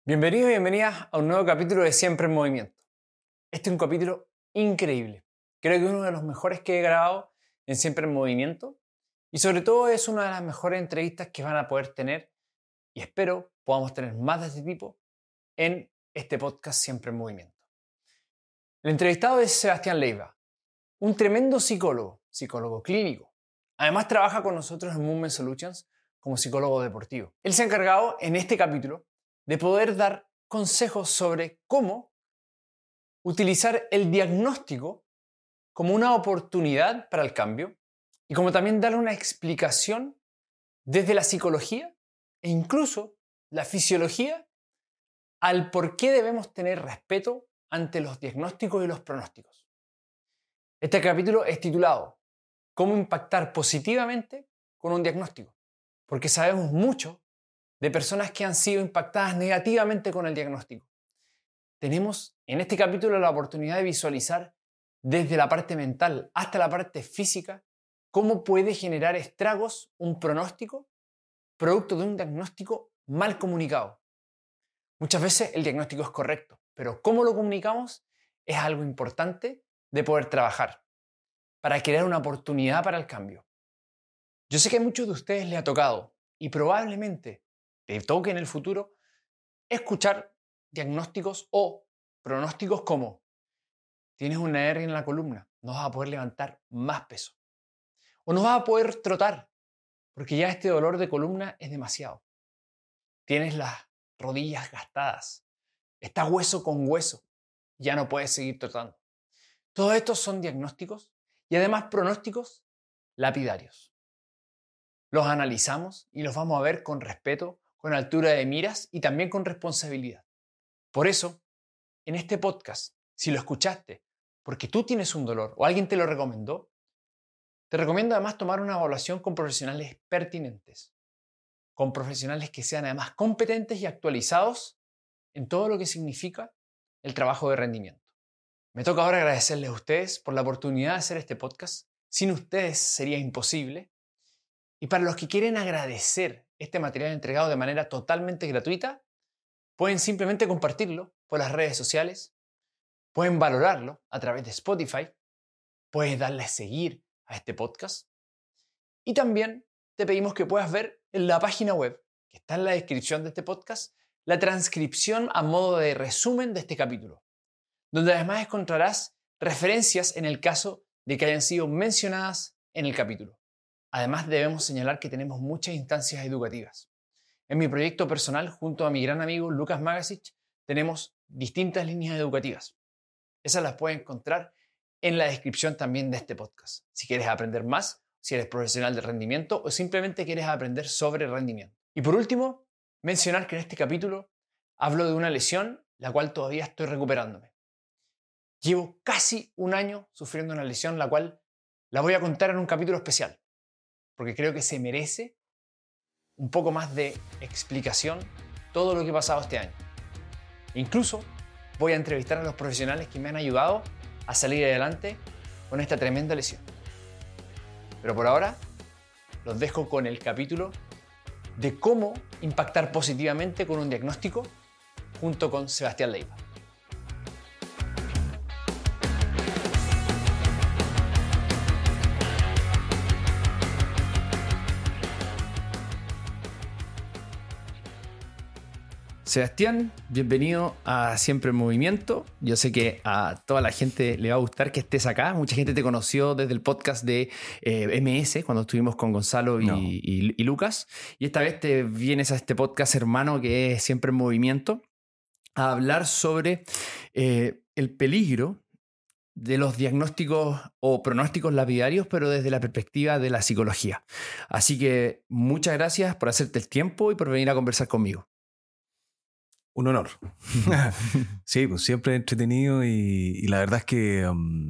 Bienvenidos y bienvenidas a un nuevo capítulo de Siempre en Movimiento. Este es un capítulo increíble. Creo que es uno de los mejores que he grabado en Siempre en Movimiento y sobre todo es una de las mejores entrevistas que van a poder tener y espero podamos tener más de este tipo en este podcast Siempre en Movimiento. El entrevistado es Sebastián Leiva, un tremendo psicólogo clínico. Además trabaja con nosotros en Movement Solutions como psicólogo deportivo. Él se ha encargado en este capítulo de poder dar consejos sobre cómo utilizar el diagnóstico como una oportunidad para el cambio y como también dar una explicación desde la psicología e incluso la fisiología al por qué debemos tener respeto ante los diagnósticos y los pronósticos. Este capítulo es titulado ¿Cómo impactar positivamente con un diagnóstico? Porque sabemos mucho de personas que han sido impactadas negativamente con el diagnóstico. Tenemos en este capítulo la oportunidad de visualizar desde la parte mental hasta la parte física cómo puede generar estragos un pronóstico producto de un diagnóstico mal comunicado. Muchas veces el diagnóstico es correcto, pero cómo lo comunicamos es algo importante de poder trabajar para crear una oportunidad para el cambio. Yo sé que a muchos de ustedes les ha tocado y probablemente te toque en el futuro escuchar diagnósticos o pronósticos como tienes una hernia en la columna, no vas a poder levantar más peso o no vas a poder trotar porque ya este dolor de columna es demasiado. Tienes las rodillas gastadas, está hueso con hueso, ya no puedes seguir trotando. Todos estos son diagnósticos y además pronósticos lapidarios. Los analizamos y los vamos a ver con respeto, con altura de miras y también con responsabilidad. Por eso, en este podcast, si lo escuchaste porque tú tienes un dolor o alguien te lo recomendó, te recomiendo además tomar una evaluación con profesionales pertinentes, con profesionales que sean además competentes y actualizados en todo lo que significa el trabajo de rendimiento. Me toca ahora agradecerles a ustedes por la oportunidad de hacer este podcast. Sin ustedes sería imposible. Y para los que quieren agradecer este material entregado de manera totalmente gratuita, pueden simplemente compartirlo por las redes sociales, pueden valorarlo a través de Spotify, puedes darle a seguir a este podcast y también te pedimos que puedas ver en la página web, que está en la descripción de este podcast, la transcripción a modo de resumen de este capítulo, donde además encontrarás referencias en el caso de que hayan sido mencionadas en el capítulo. Además, debemos señalar que tenemos muchas instancias educativas. En mi proyecto personal, junto a mi gran amigo Lucas Magasic, tenemos distintas líneas educativas. Esas las puedes encontrar en la descripción también de este podcast. Si quieres aprender más, si eres profesional de rendimiento o simplemente quieres aprender sobre rendimiento. Y por último, mencionar que en este capítulo hablo de una lesión la cual todavía estoy recuperándome. Llevo casi un año sufriendo una lesión la cual la voy a contar en un capítulo especial, porque creo que se merece un poco más de explicación todo lo que he pasado este año. Incluso voy a entrevistar a los profesionales que me han ayudado a salir adelante con esta tremenda lesión. Pero por ahora los dejo con el capítulo de cómo impactar positivamente con un diagnóstico junto con Sebastián Leiva. Sebastián, bienvenido a Siempre en Movimiento. Yo sé que a toda la gente le va a gustar que estés acá. Mucha gente te conoció desde el podcast de MS, cuando estuvimos con Gonzalo y Lucas. Y esta vez te vienes a este podcast hermano que es Siempre en Movimiento a hablar sobre el peligro de los diagnósticos o pronósticos lapidarios, pero desde la perspectiva de la psicología. Así que muchas gracias por hacerte el tiempo y por venir a conversar conmigo. Un honor. Sí, pues siempre entretenido y la verdad es que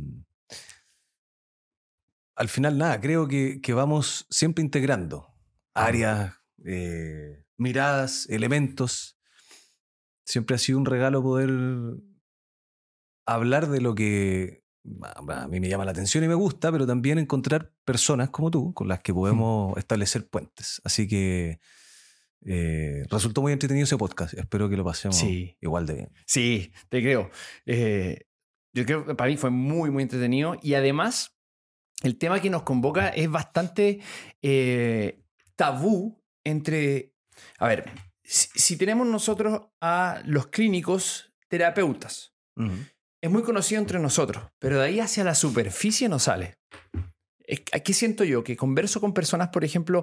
al final nada, creo que vamos siempre integrando áreas, miradas, elementos. Siempre ha sido un regalo poder hablar de lo que a mí me llama la atención y me gusta, pero también encontrar personas como tú con las que podemos establecer puentes. Así que Resultó muy entretenido ese podcast. Espero que lo pasemos Sí. igual de bien. Sí, te creo. Yo creo que para mí fue muy, muy entretenido. Y además, el tema que nos convoca es bastante tabú entre... A ver, si tenemos nosotros a los clínicos terapeutas, es muy conocido entre nosotros, pero de ahí hacia la superficie no sale. Aquí siento yo que converso con personas, por ejemplo,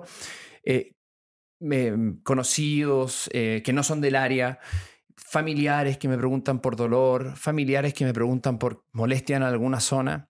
conocidos que no son del área, familiares que me preguntan por dolor, familiares que me preguntan por molestia en alguna zona,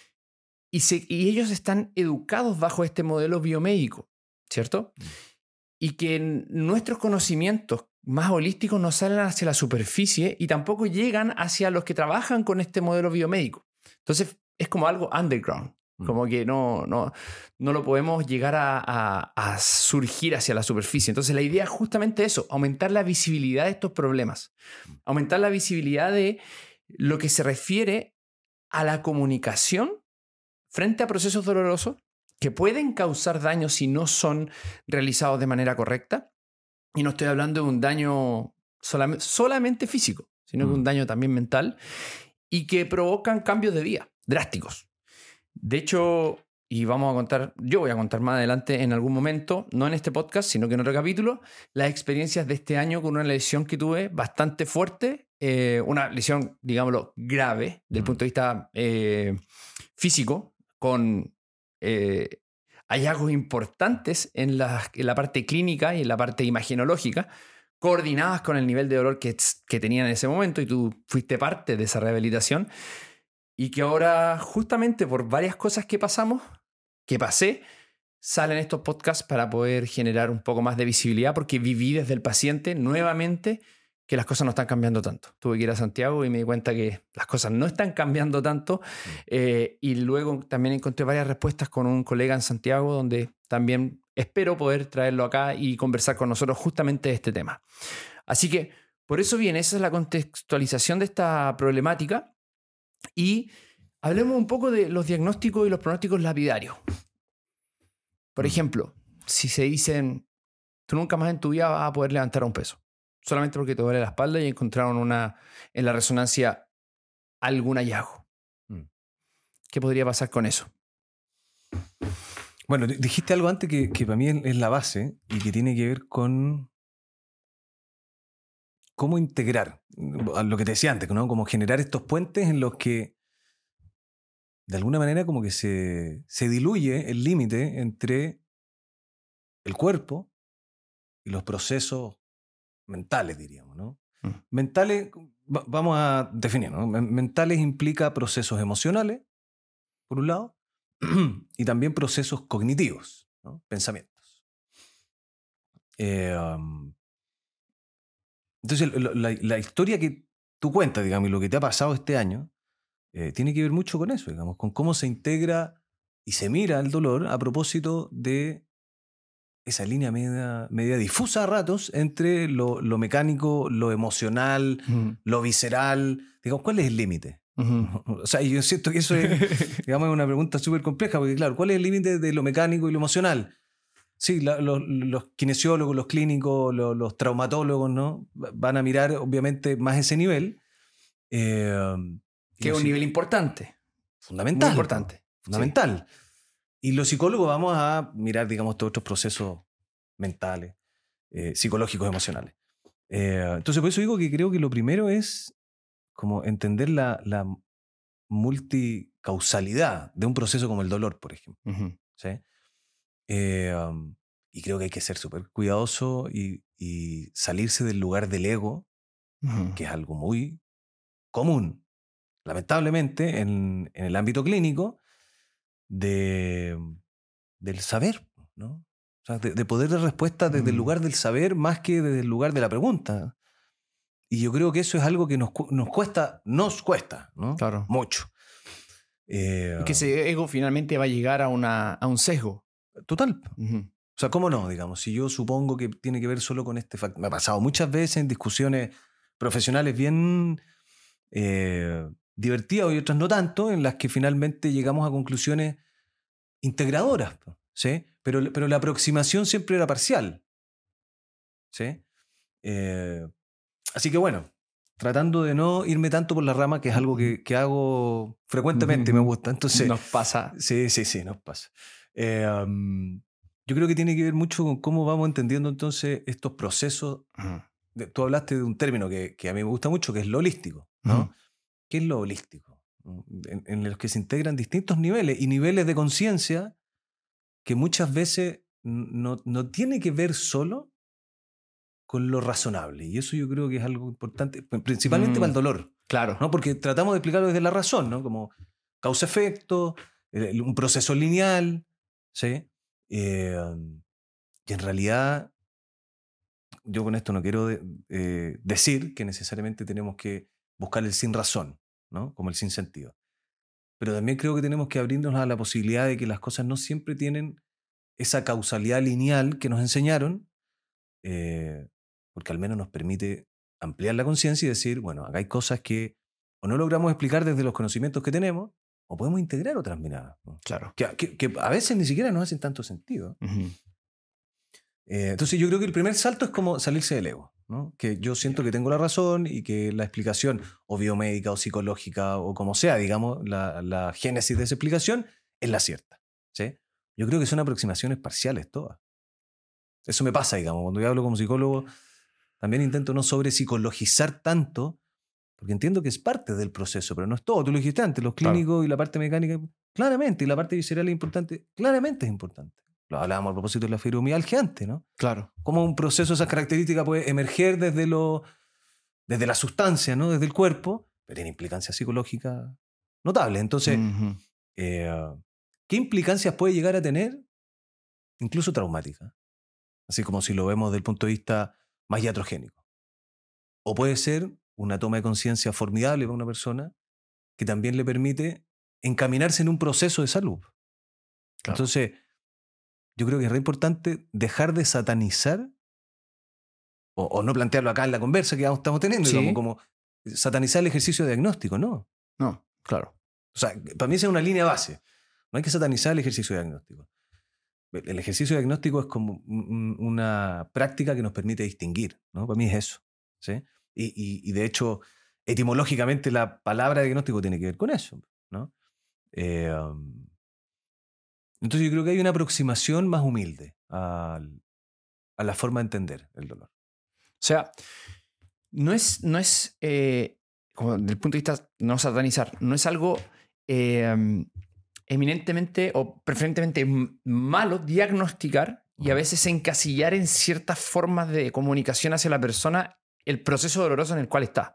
y ellos están educados bajo este modelo biomédico, ¿cierto? Y que nuestros conocimientos más holísticos no salen hacia la superficie y tampoco llegan hacia los que trabajan con este modelo biomédico. Entonces es como algo underground. Como que no lo podemos llegar a surgir hacia la superficie. Entonces la idea es justamente eso, aumentar la visibilidad de estos problemas. Aumentar la visibilidad de lo que se refiere a la comunicación frente a procesos dolorosos que pueden causar daño si no son realizados de manera correcta. Y no estoy hablando de un daño solamente físico, sino que un daño también mental y que provocan cambios de vida drásticos. De hecho, y yo voy a contar más adelante en algún momento, no en este podcast, sino que en otro capítulo, las experiencias de este año con una lesión que tuve bastante fuerte, una lesión, digámoslo, grave, desde el punto de vista físico, con hallazgos importantes en la parte clínica y en la parte imagenológica, coordinadas con el nivel de dolor que tenía en ese momento, y tú fuiste parte de esa rehabilitación. Y que ahora, justamente por varias cosas que pasé, salen estos podcasts para poder generar un poco más de visibilidad, porque viví desde el paciente nuevamente que las cosas no están cambiando tanto. Tuve que ir a Santiago y me di cuenta que las cosas no están cambiando tanto. Y luego también encontré varias respuestas con un colega en Santiago, donde también espero poder traerlo acá y conversar con nosotros justamente de este tema. Así que por eso viene, esa es la contextualización de esta problemática. Y hablemos un poco de los diagnósticos y los pronósticos lapidarios. Por ejemplo, si se dicen, tú nunca más en tu vida vas a poder levantar un peso, solamente porque te duele la espalda y encontraron en la resonancia algún hallazgo. ¿Qué podría pasar con eso? Bueno, dijiste algo antes que para mí es la base y que tiene que ver con cómo integrar, lo que te decía antes, ¿no? Como generar estos puentes en los que de alguna manera como que se diluye el límite entre el cuerpo y los procesos mentales, diríamos, ¿no? Mentales, vamos a definir, ¿no? Mentales implica procesos emocionales, por un lado, y también procesos cognitivos, ¿no? Pensamientos. Entonces, la historia que tú cuentas, digamos, y lo que te ha pasado este año, tiene que ver mucho con eso, digamos, con cómo se integra y se mira el dolor a propósito de esa línea media difusa a ratos entre lo mecánico, lo emocional, lo visceral. Digamos, ¿cuál es el límite? O sea, yo siento que eso es, digamos, una pregunta súper compleja, porque claro, ¿cuál es el límite de lo mecánico y lo emocional? Sí, los kinesiólogos, los clínicos, los traumatólogos, ¿no? Van a mirar obviamente más ese nivel. Que es un nivel importante. Fundamental. Muy importante. Fundamental. Sí. Y los psicólogos vamos a mirar, digamos, todos estos procesos mentales, psicológicos, emocionales. Entonces, por eso digo que creo que lo primero es como entender la multicausalidad de un proceso como el dolor, por ejemplo. ¿Sí? Y creo que hay que ser súper cuidadoso y salirse del lugar del ego, que es algo muy común, lamentablemente, en el ámbito clínico, del saber, ¿no? O sea, de poder dar respuesta desde el lugar del saber más que desde el lugar de la pregunta. Y yo creo que eso es algo que nos cuesta, ¿no? Claro. Mucho. Y que ese ego finalmente va a llegar a un sesgo. Total. O sea, ¿cómo no? Digamos, si yo supongo que tiene que ver solo con este factor. Me ha pasado muchas veces en discusiones profesionales bien divertidas y otras no tanto, en las que finalmente llegamos a conclusiones integradoras, ¿sí? Pero la aproximación siempre era parcial. ¿sí? Así que bueno, tratando de no irme tanto por la rama, que es algo que hago frecuentemente y me gusta. Entonces, nos pasa. Sí, nos pasa. Yo creo que tiene que ver mucho con cómo vamos entendiendo entonces estos procesos. Tú hablaste de un término que a mí me gusta mucho, que es lo holístico, ¿no? ¿Qué es lo holístico? En los que se integran distintos niveles y niveles de conciencia que muchas veces no tiene que ver solo con lo razonable. Y eso yo creo que es algo importante, principalmente para el dolor. Claro. ¿No? Porque tratamos de explicarlo desde la razón, ¿no? Como causa-efecto, un proceso lineal, ¿sí? Y en realidad, yo con esto no quiero decir que necesariamente tenemos que buscar el sin razón, ¿no? Como el sin sentido. Pero también creo que tenemos que abrirnos a la posibilidad de que las cosas no siempre tienen esa causalidad lineal que nos enseñaron, porque al menos nos permite ampliar la conciencia y decir, bueno, acá hay cosas que o no logramos explicar desde los conocimientos que tenemos, o podemos integrar otras miradas, ¿no? Claro. Que a veces ni siquiera nos hacen tanto sentido. Entonces yo creo que el primer salto es como salirse del ego, ¿no? Que yo siento que tengo la razón y que la explicación o biomédica o psicológica o como sea, digamos, la génesis de esa explicación es la cierta, ¿sí? Yo creo que son aproximaciones parciales todas. Eso me pasa, digamos, cuando yo hablo como psicólogo, también intento no sobrepsicologizar tanto, porque entiendo que es parte del proceso, pero no es todo. Tú lo dijiste antes, los clínicos y la parte mecánica, claramente, y la parte visceral es importante, claramente es importante. Lo hablábamos a propósito de la fibromialgia antes, ¿no? Claro. Cómo un proceso de esas características puede emerger desde la sustancia, ¿no? Desde el cuerpo, pero tiene implicancias psicológicas notables. Entonces, ¿qué implicancias puede llegar a tener? Incluso traumáticas. Así como si lo vemos desde el punto de vista más iatrogénico. O puede ser una toma de conciencia formidable para una persona que también le permite encaminarse en un proceso de salud. Claro. Entonces, yo creo que es re importante dejar de satanizar o no plantearlo acá en la conversa que estamos teniendo, ¿Sí? como satanizar el ejercicio diagnóstico, ¿no? No, claro. O sea, para mí esa es una línea base. No hay que satanizar el ejercicio diagnóstico. El ejercicio diagnóstico es como una práctica que nos permite distinguir, ¿no? Para mí es eso, ¿sí? Y de hecho, etimológicamente la palabra diagnóstico tiene que ver con eso, ¿no? Entonces yo creo que hay una aproximación más humilde a la forma de entender el dolor. O sea, no es como desde el punto de vista no satanizar, no es algo eminentemente o preferentemente malo diagnosticar y a veces encasillar en ciertas formas de comunicación hacia la persona el proceso doloroso en el cual está.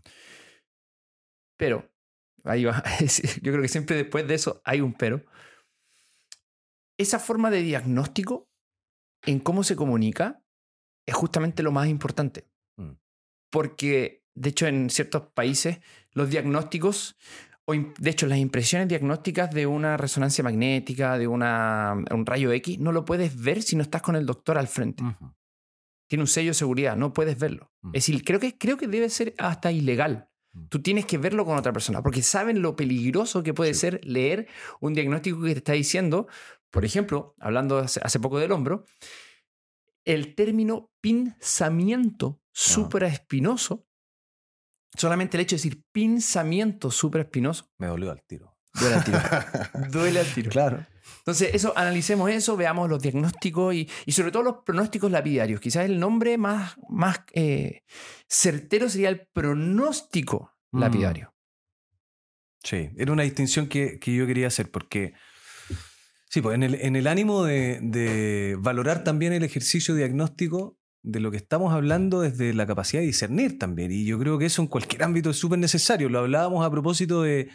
Pero, ahí va, yo creo que siempre después de eso hay un pero. Esa forma de diagnóstico en cómo se comunica es justamente lo más importante. Porque, de hecho, en ciertos países los diagnósticos, o de hecho las impresiones diagnósticas de una resonancia magnética, de un rayo X, no lo puedes ver si no estás con el doctor al frente. Tiene un sello de seguridad, no puedes verlo. Es decir, creo que debe ser hasta ilegal. Tú tienes que verlo con otra persona, porque saben lo peligroso que puede ser leer un diagnóstico que te está diciendo. Por ejemplo, hablando hace poco del hombro, el término pinzamiento supraespinoso, solamente el hecho de decir pinzamiento supraespinoso. Me dolió al tiro. Duele al tiro. Duele al tiro. Claro. Entonces, analicemos eso, veamos los diagnósticos y sobre todo los pronósticos lapidarios. Quizás el nombre más certero sería el pronóstico lapidario. Sí, era una distinción que yo quería hacer porque... Sí, pues en el ánimo de valorar también el ejercicio diagnóstico de lo que estamos hablando desde la capacidad de discernir también. Y yo creo que eso en cualquier ámbito es súper necesario. Lo hablábamos a propósito de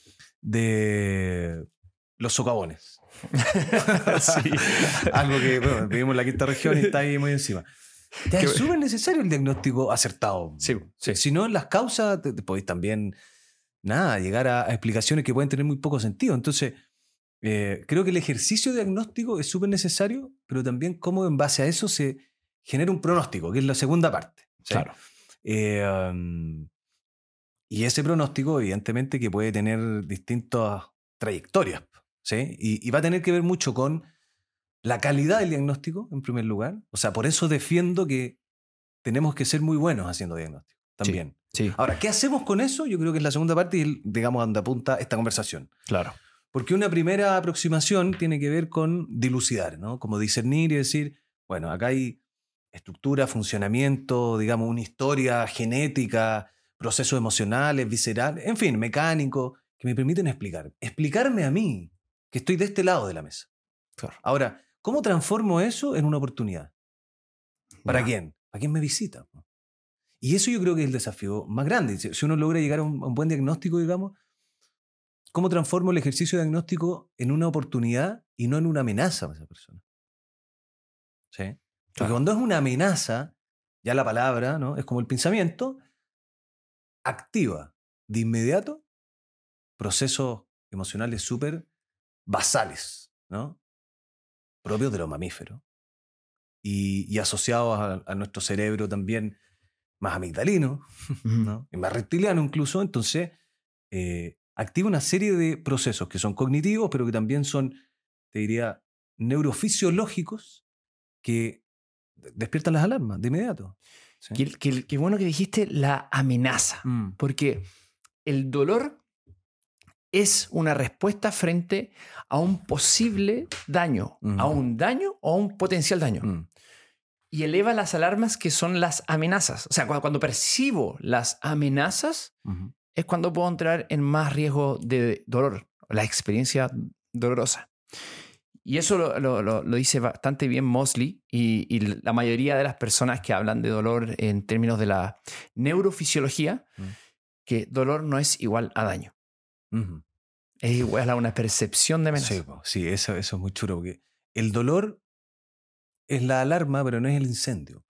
los socavones. Sí. Algo que, bueno, vivimos en la quinta región y está ahí muy encima. Es súper necesario el diagnóstico acertado. Sí. Si no, las causas, te podéis también llegar a explicaciones que pueden tener muy poco sentido. Entonces... creo que el ejercicio diagnóstico es súper necesario, pero también cómo en base a eso se genera un pronóstico, que es la segunda parte. ¿Sí? Claro. Y ese pronóstico, evidentemente, que puede tener distintas trayectorias, ¿sí? Y va a tener que ver mucho con la calidad del diagnóstico, en primer lugar. O sea, por eso defiendo que tenemos que ser muy buenos haciendo diagnóstico también. Sí, Ahora, ¿qué hacemos con eso? Yo creo que es la segunda parte y, digamos, donde apunta esta conversación. claro. Porque una primera aproximación tiene que ver con dilucidar, ¿no? Como discernir y decir, bueno, acá hay estructura, funcionamiento, digamos, una historia genética, procesos emocionales, viscerales, en fin, mecánicos, que me permiten explicarme a mí, que estoy de este lado de la mesa. Claro. Ahora, ¿cómo transformo eso en una oportunidad? ¿Para Ya. quién? ¿Para quién me visita? Y eso yo creo que es el desafío más grande. Si uno logra llegar a un buen diagnóstico, digamos, ¿cómo transformo el ejercicio de diagnóstico en una oportunidad y no en una amenaza para esa persona? ¿Sí? Porque Claro. cuando es una amenaza, ya la palabra, ¿no? Es como el pensamiento, activa de inmediato procesos emocionales súper basales, ¿no? Propios de los mamíferos y asociados a nuestro cerebro también más amigdalino, ¿no? Y más reptiliano incluso. Entonces, activa una serie de procesos que son cognitivos, pero que también son, te diría, neurofisiológicos que despiertan las alarmas de inmediato. ¿Sí? Qué bueno que dijiste la amenaza, porque el dolor es una respuesta frente a un posible daño, a un daño o a un potencial daño. Y eleva las alarmas que son las amenazas. O sea, cuando percibo las amenazas es cuando puedo entrar en más riesgo de dolor, la experiencia dolorosa. Y eso lo dice bastante bien Mosley y la mayoría de las personas que hablan de dolor en términos de la neurofisiología, que dolor no es igual a daño. Es igual a una percepción de amenaza. Sí, eso es muy chulo, porque el dolor es la alarma, pero no es el incendio.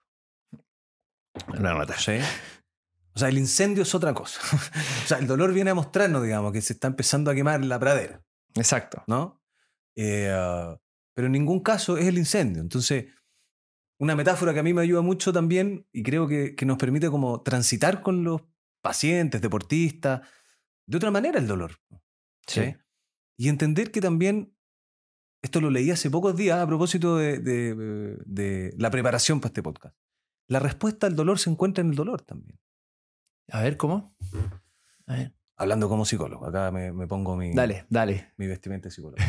¿Sí? O sea, el incendio es otra cosa. O sea, el dolor viene a mostrarnos, digamos, que se está empezando a quemar la pradera. Exacto. ¿No? Pero en ningún caso es el incendio. Entonces, una metáfora que a mí me ayuda mucho también y creo que nos permite como transitar con los pacientes, deportistas, de otra manera el dolor. ¿Sí? Y entender que también, esto lo leí hace pocos días a propósito de la preparación para este podcast, la respuesta al dolor se encuentra en el dolor también. A ver, ¿cómo? A ver. Hablando como psicólogo, acá me pongo mi vestimenta de psicólogo.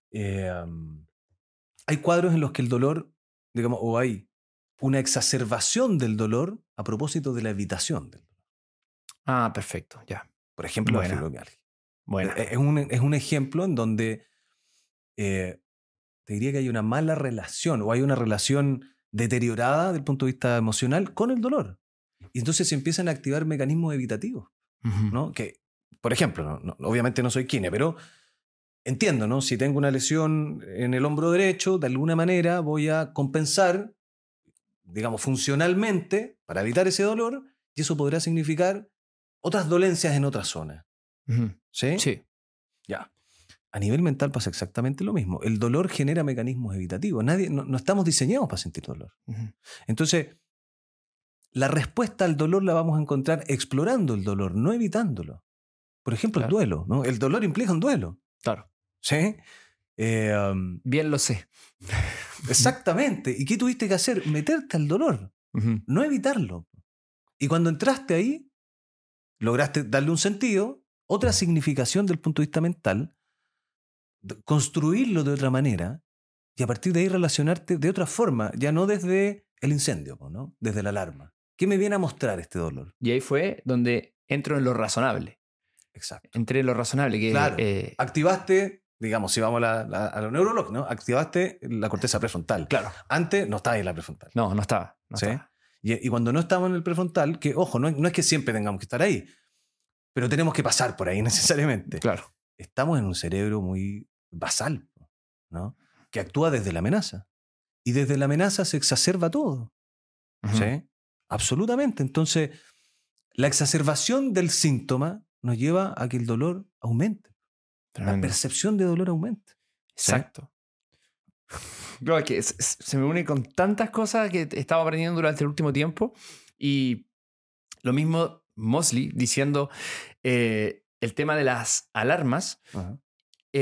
Hay cuadros en los que el dolor, digamos, o hay una exacerbación del dolor a propósito de la evitación del dolor. Ah, perfecto, ya. Por ejemplo, la fibromialgia. Bueno. Es un ejemplo en donde te diría que hay una mala relación o hay una relación deteriorada desde el punto de vista emocional con el dolor. Y entonces se empiezan a activar mecanismos evitativos, ¿no? Que, por ejemplo, obviamente no soy kine, pero entiendo, ¿no? Si tengo una lesión en el hombro derecho, de alguna manera voy a compensar, digamos, funcionalmente para evitar ese dolor, y eso podrá significar otras dolencias en otras zonas. ¿Sí? Sí. Ya. A nivel mental pasa exactamente lo mismo. El dolor genera mecanismos evitativos. No estamos diseñados para sentir dolor. Entonces, la respuesta al dolor la vamos a encontrar explorando el dolor, no evitándolo. Por ejemplo, el duelo, ¿no? El dolor implica un duelo. Claro. ¿Sí? Bien lo sé. Exactamente. ¿Y qué tuviste que hacer? Meterte al dolor, no evitarlo. Y cuando entraste ahí, lograste darle un sentido, otra significación del punto de vista mental, construirlo de otra manera y a partir de ahí relacionarte de otra forma, ya no desde el incendio, ¿no? Desde la alarma. ¿Qué me viene a mostrar este dolor? Y ahí fue donde entro en lo razonable. Exacto. Entré en lo razonable. Que, claro. Activaste, digamos, si vamos a lo neurológico, ¿no? Activaste la corteza prefrontal. Claro. Antes no estaba en la prefrontal. No estaba. ¿Sí? Y cuando no estamos en el prefrontal, que ojo, no es que siempre tengamos que estar ahí, pero tenemos que pasar por ahí necesariamente. Claro. Estamos en un cerebro muy basal, ¿no? Que actúa desde la amenaza. Y desde la amenaza se exacerba todo. ¿Sí? Absolutamente. Entonces, la exacerbación del síntoma nos lleva a que el dolor aumente. Tremendo. La percepción de dolor aumente. Exacto. Claro, que se me une con tantas cosas que he estado aprendiendo durante el último tiempo. Y lo mismo Mosley diciendo el tema de las alarmas.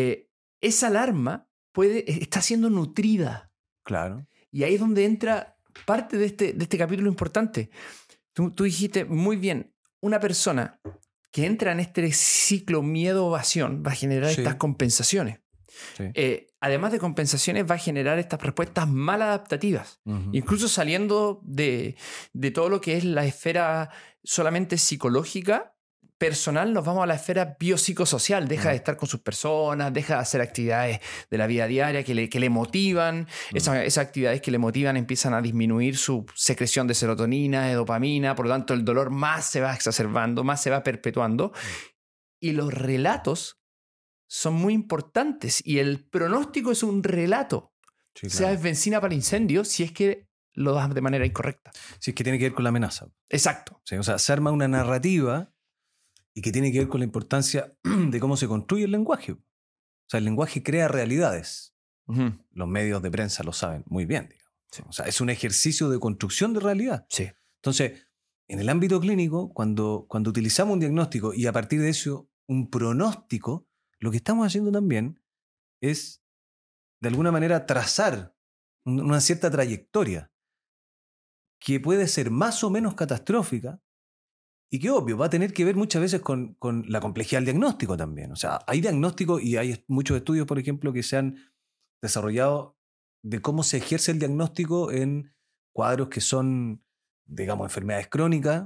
Esa alarma está siendo nutrida. Claro. Y ahí es donde entra parte de este capítulo importante. Tú dijiste muy bien, una persona que entra en este ciclo miedo-evasión va a generar estas compensaciones. Sí. Además de compensaciones, va a generar estas respuestas maladaptativas. Incluso saliendo de todo lo que es la esfera solamente psicológica, personal, nos vamos a la esfera biopsicosocial. Deja de estar con sus personas, deja de hacer actividades de la vida diaria que le motivan. Esas actividades que le motivan empiezan a disminuir su secreción de serotonina, de dopamina. Por lo tanto, el dolor más se va exacerbando, más se va perpetuando. Y los relatos son muy importantes. Y el pronóstico es un relato. Sí, O sea, es benzina para el incendio si es que lo das de manera incorrecta. Sí, es que tiene que ver con la amenaza. Exacto. Sí, o sea, se arma una narrativa y que tiene que ver con la importancia de cómo se construye el lenguaje. O sea, el lenguaje crea realidades. Los medios de prensa lo saben muy bien, digamos. Sí. O sea, es un ejercicio de construcción de realidad. Sí. Entonces, en el ámbito clínico, cuando utilizamos un diagnóstico y a partir de eso un pronóstico, lo que estamos haciendo también es, de alguna manera, trazar una cierta trayectoria que puede ser más o menos catastrófica y que, obvio, va a tener que ver muchas veces con la complejidad del diagnóstico también. O sea, hay diagnósticos y hay muchos estudios, por ejemplo, que se han desarrollado de cómo se ejerce el diagnóstico en cuadros que son, digamos, enfermedades crónicas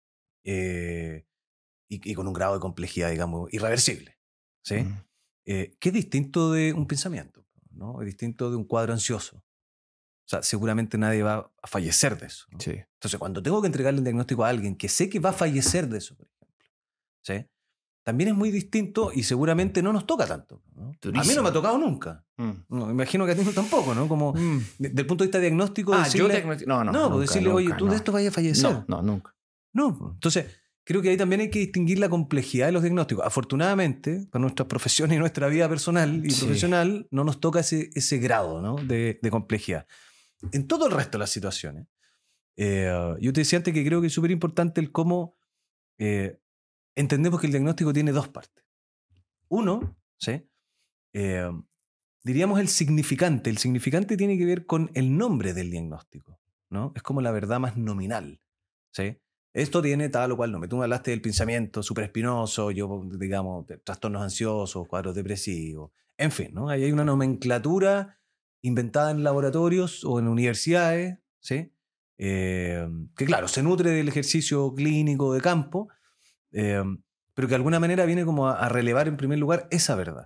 y con un grado de complejidad, digamos, irreversible. ¿Sí? Que es distinto de un pensamiento, ¿no? Es distinto de un cuadro ansioso. O sea, seguramente nadie va a fallecer de eso, ¿no? Sí. Entonces, cuando tengo que entregarle un diagnóstico a alguien que sé que va a fallecer de eso, por ejemplo, ¿sí? También es muy distinto y seguramente no nos toca tanto, ¿no? A mí no me ha tocado nunca. No, imagino que a ti no tampoco, ¿no? Como desde el punto de vista diagnóstico. Decirle, no, nunca, decirle, oye, tú de esto vayas a fallecer. No, nunca. No, entonces creo que ahí también hay que distinguir la complejidad de los diagnósticos. Afortunadamente, para nuestras profesiones y nuestra vida personal y profesional, no nos toca ese grado, ¿no? de complejidad. En todo el resto de las situaciones, yo te decía antes que creo que es súper importante el cómo entendemos que el diagnóstico tiene dos partes. Uno, ¿sí? Diríamos el significante. El significante tiene que ver con el nombre del diagnóstico, ¿no? Es como la verdad más nominal, ¿sí? Esto tiene tal o cual nombre. Tú me hablaste del pensamiento supraespinoso, yo, digamos, de trastornos ansiosos, cuadros depresivos, en fin, ¿no? Ahí hay una nomenclatura inventada en laboratorios o en universidades, ¿sí? Que claro, se nutre del ejercicio clínico de campo, pero que de alguna manera viene como a relevar en primer lugar esa verdad.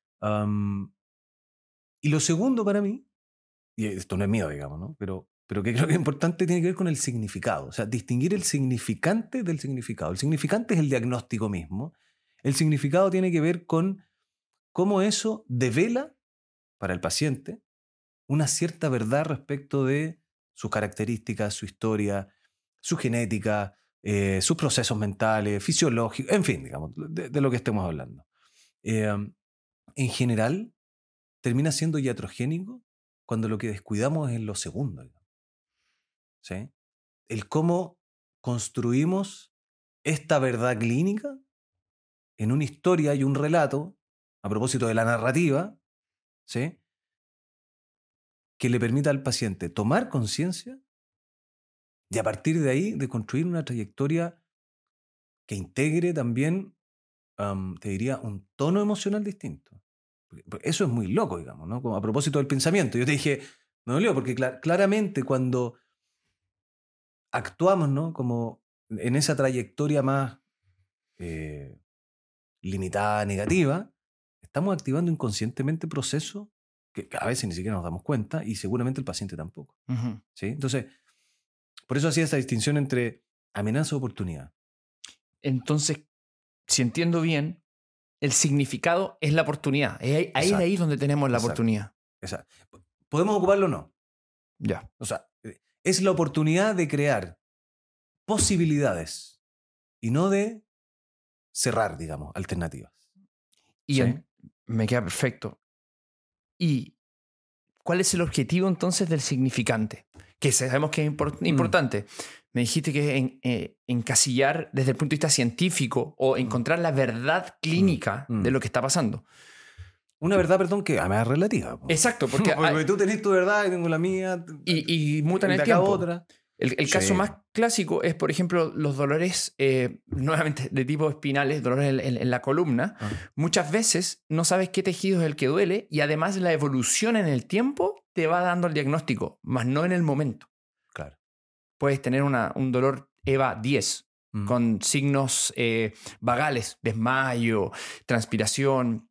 Y lo segundo para mí, y esto no es mío, digamos, ¿no? Pero que creo que es importante, tiene que ver con el significado. O sea, distinguir el significante del significado. El significante es el diagnóstico mismo. El significado tiene que ver con cómo eso devela para el paciente una cierta verdad respecto de sus características, su historia, su genética, sus procesos mentales, fisiológicos, en fin, digamos, de lo que estemos hablando. En general, termina siendo iatrogénico cuando lo que descuidamos es lo segundo, digamos. ¿Sí? El cómo construimos esta verdad clínica en una historia y un relato, a propósito de la narrativa, ¿sí? Que le permita al paciente tomar conciencia y a partir de ahí de construir una trayectoria que integre también, te diría, un tono emocional distinto. Porque eso es muy loco, digamos, ¿no? Como a propósito del pensamiento. Yo te dije, me dolió porque claramente cuando actuamos, ¿no? Como en esa trayectoria más limitada, negativa, estamos activando inconscientemente procesos que a veces ni siquiera nos damos cuenta y seguramente el paciente tampoco. ¿Sí? Entonces, por eso hacía esa distinción entre amenaza y oportunidad. Entonces, si entiendo bien, el significado es la oportunidad. Es ahí donde tenemos la oportunidad. Exacto. ¿Podemos ocuparlo o no? Ya. O sea, es la oportunidad de crear posibilidades y no de cerrar, digamos, alternativas. Y ¿sí? Me queda perfecto. ¿Y cuál es el objetivo entonces del significante? Que sabemos que es importante. Me dijiste que es encasillar desde el punto de vista científico o encontrar la verdad clínica de lo que está pasando. Una verdad, perdón, que además es relativa. Po. Exacto, porque Porque tú tenés tu verdad y tengo la mía. y muta en el de acá tiempo. otra. El caso más clásico es, por ejemplo, los dolores, nuevamente de tipo espinales, dolores en la columna. Muchas veces no sabes qué tejido es el que duele y además la evolución en el tiempo te va dando el diagnóstico, más no en el momento. Claro. Puedes tener un dolor EVA 10 con signos vagales, desmayo, transpiración.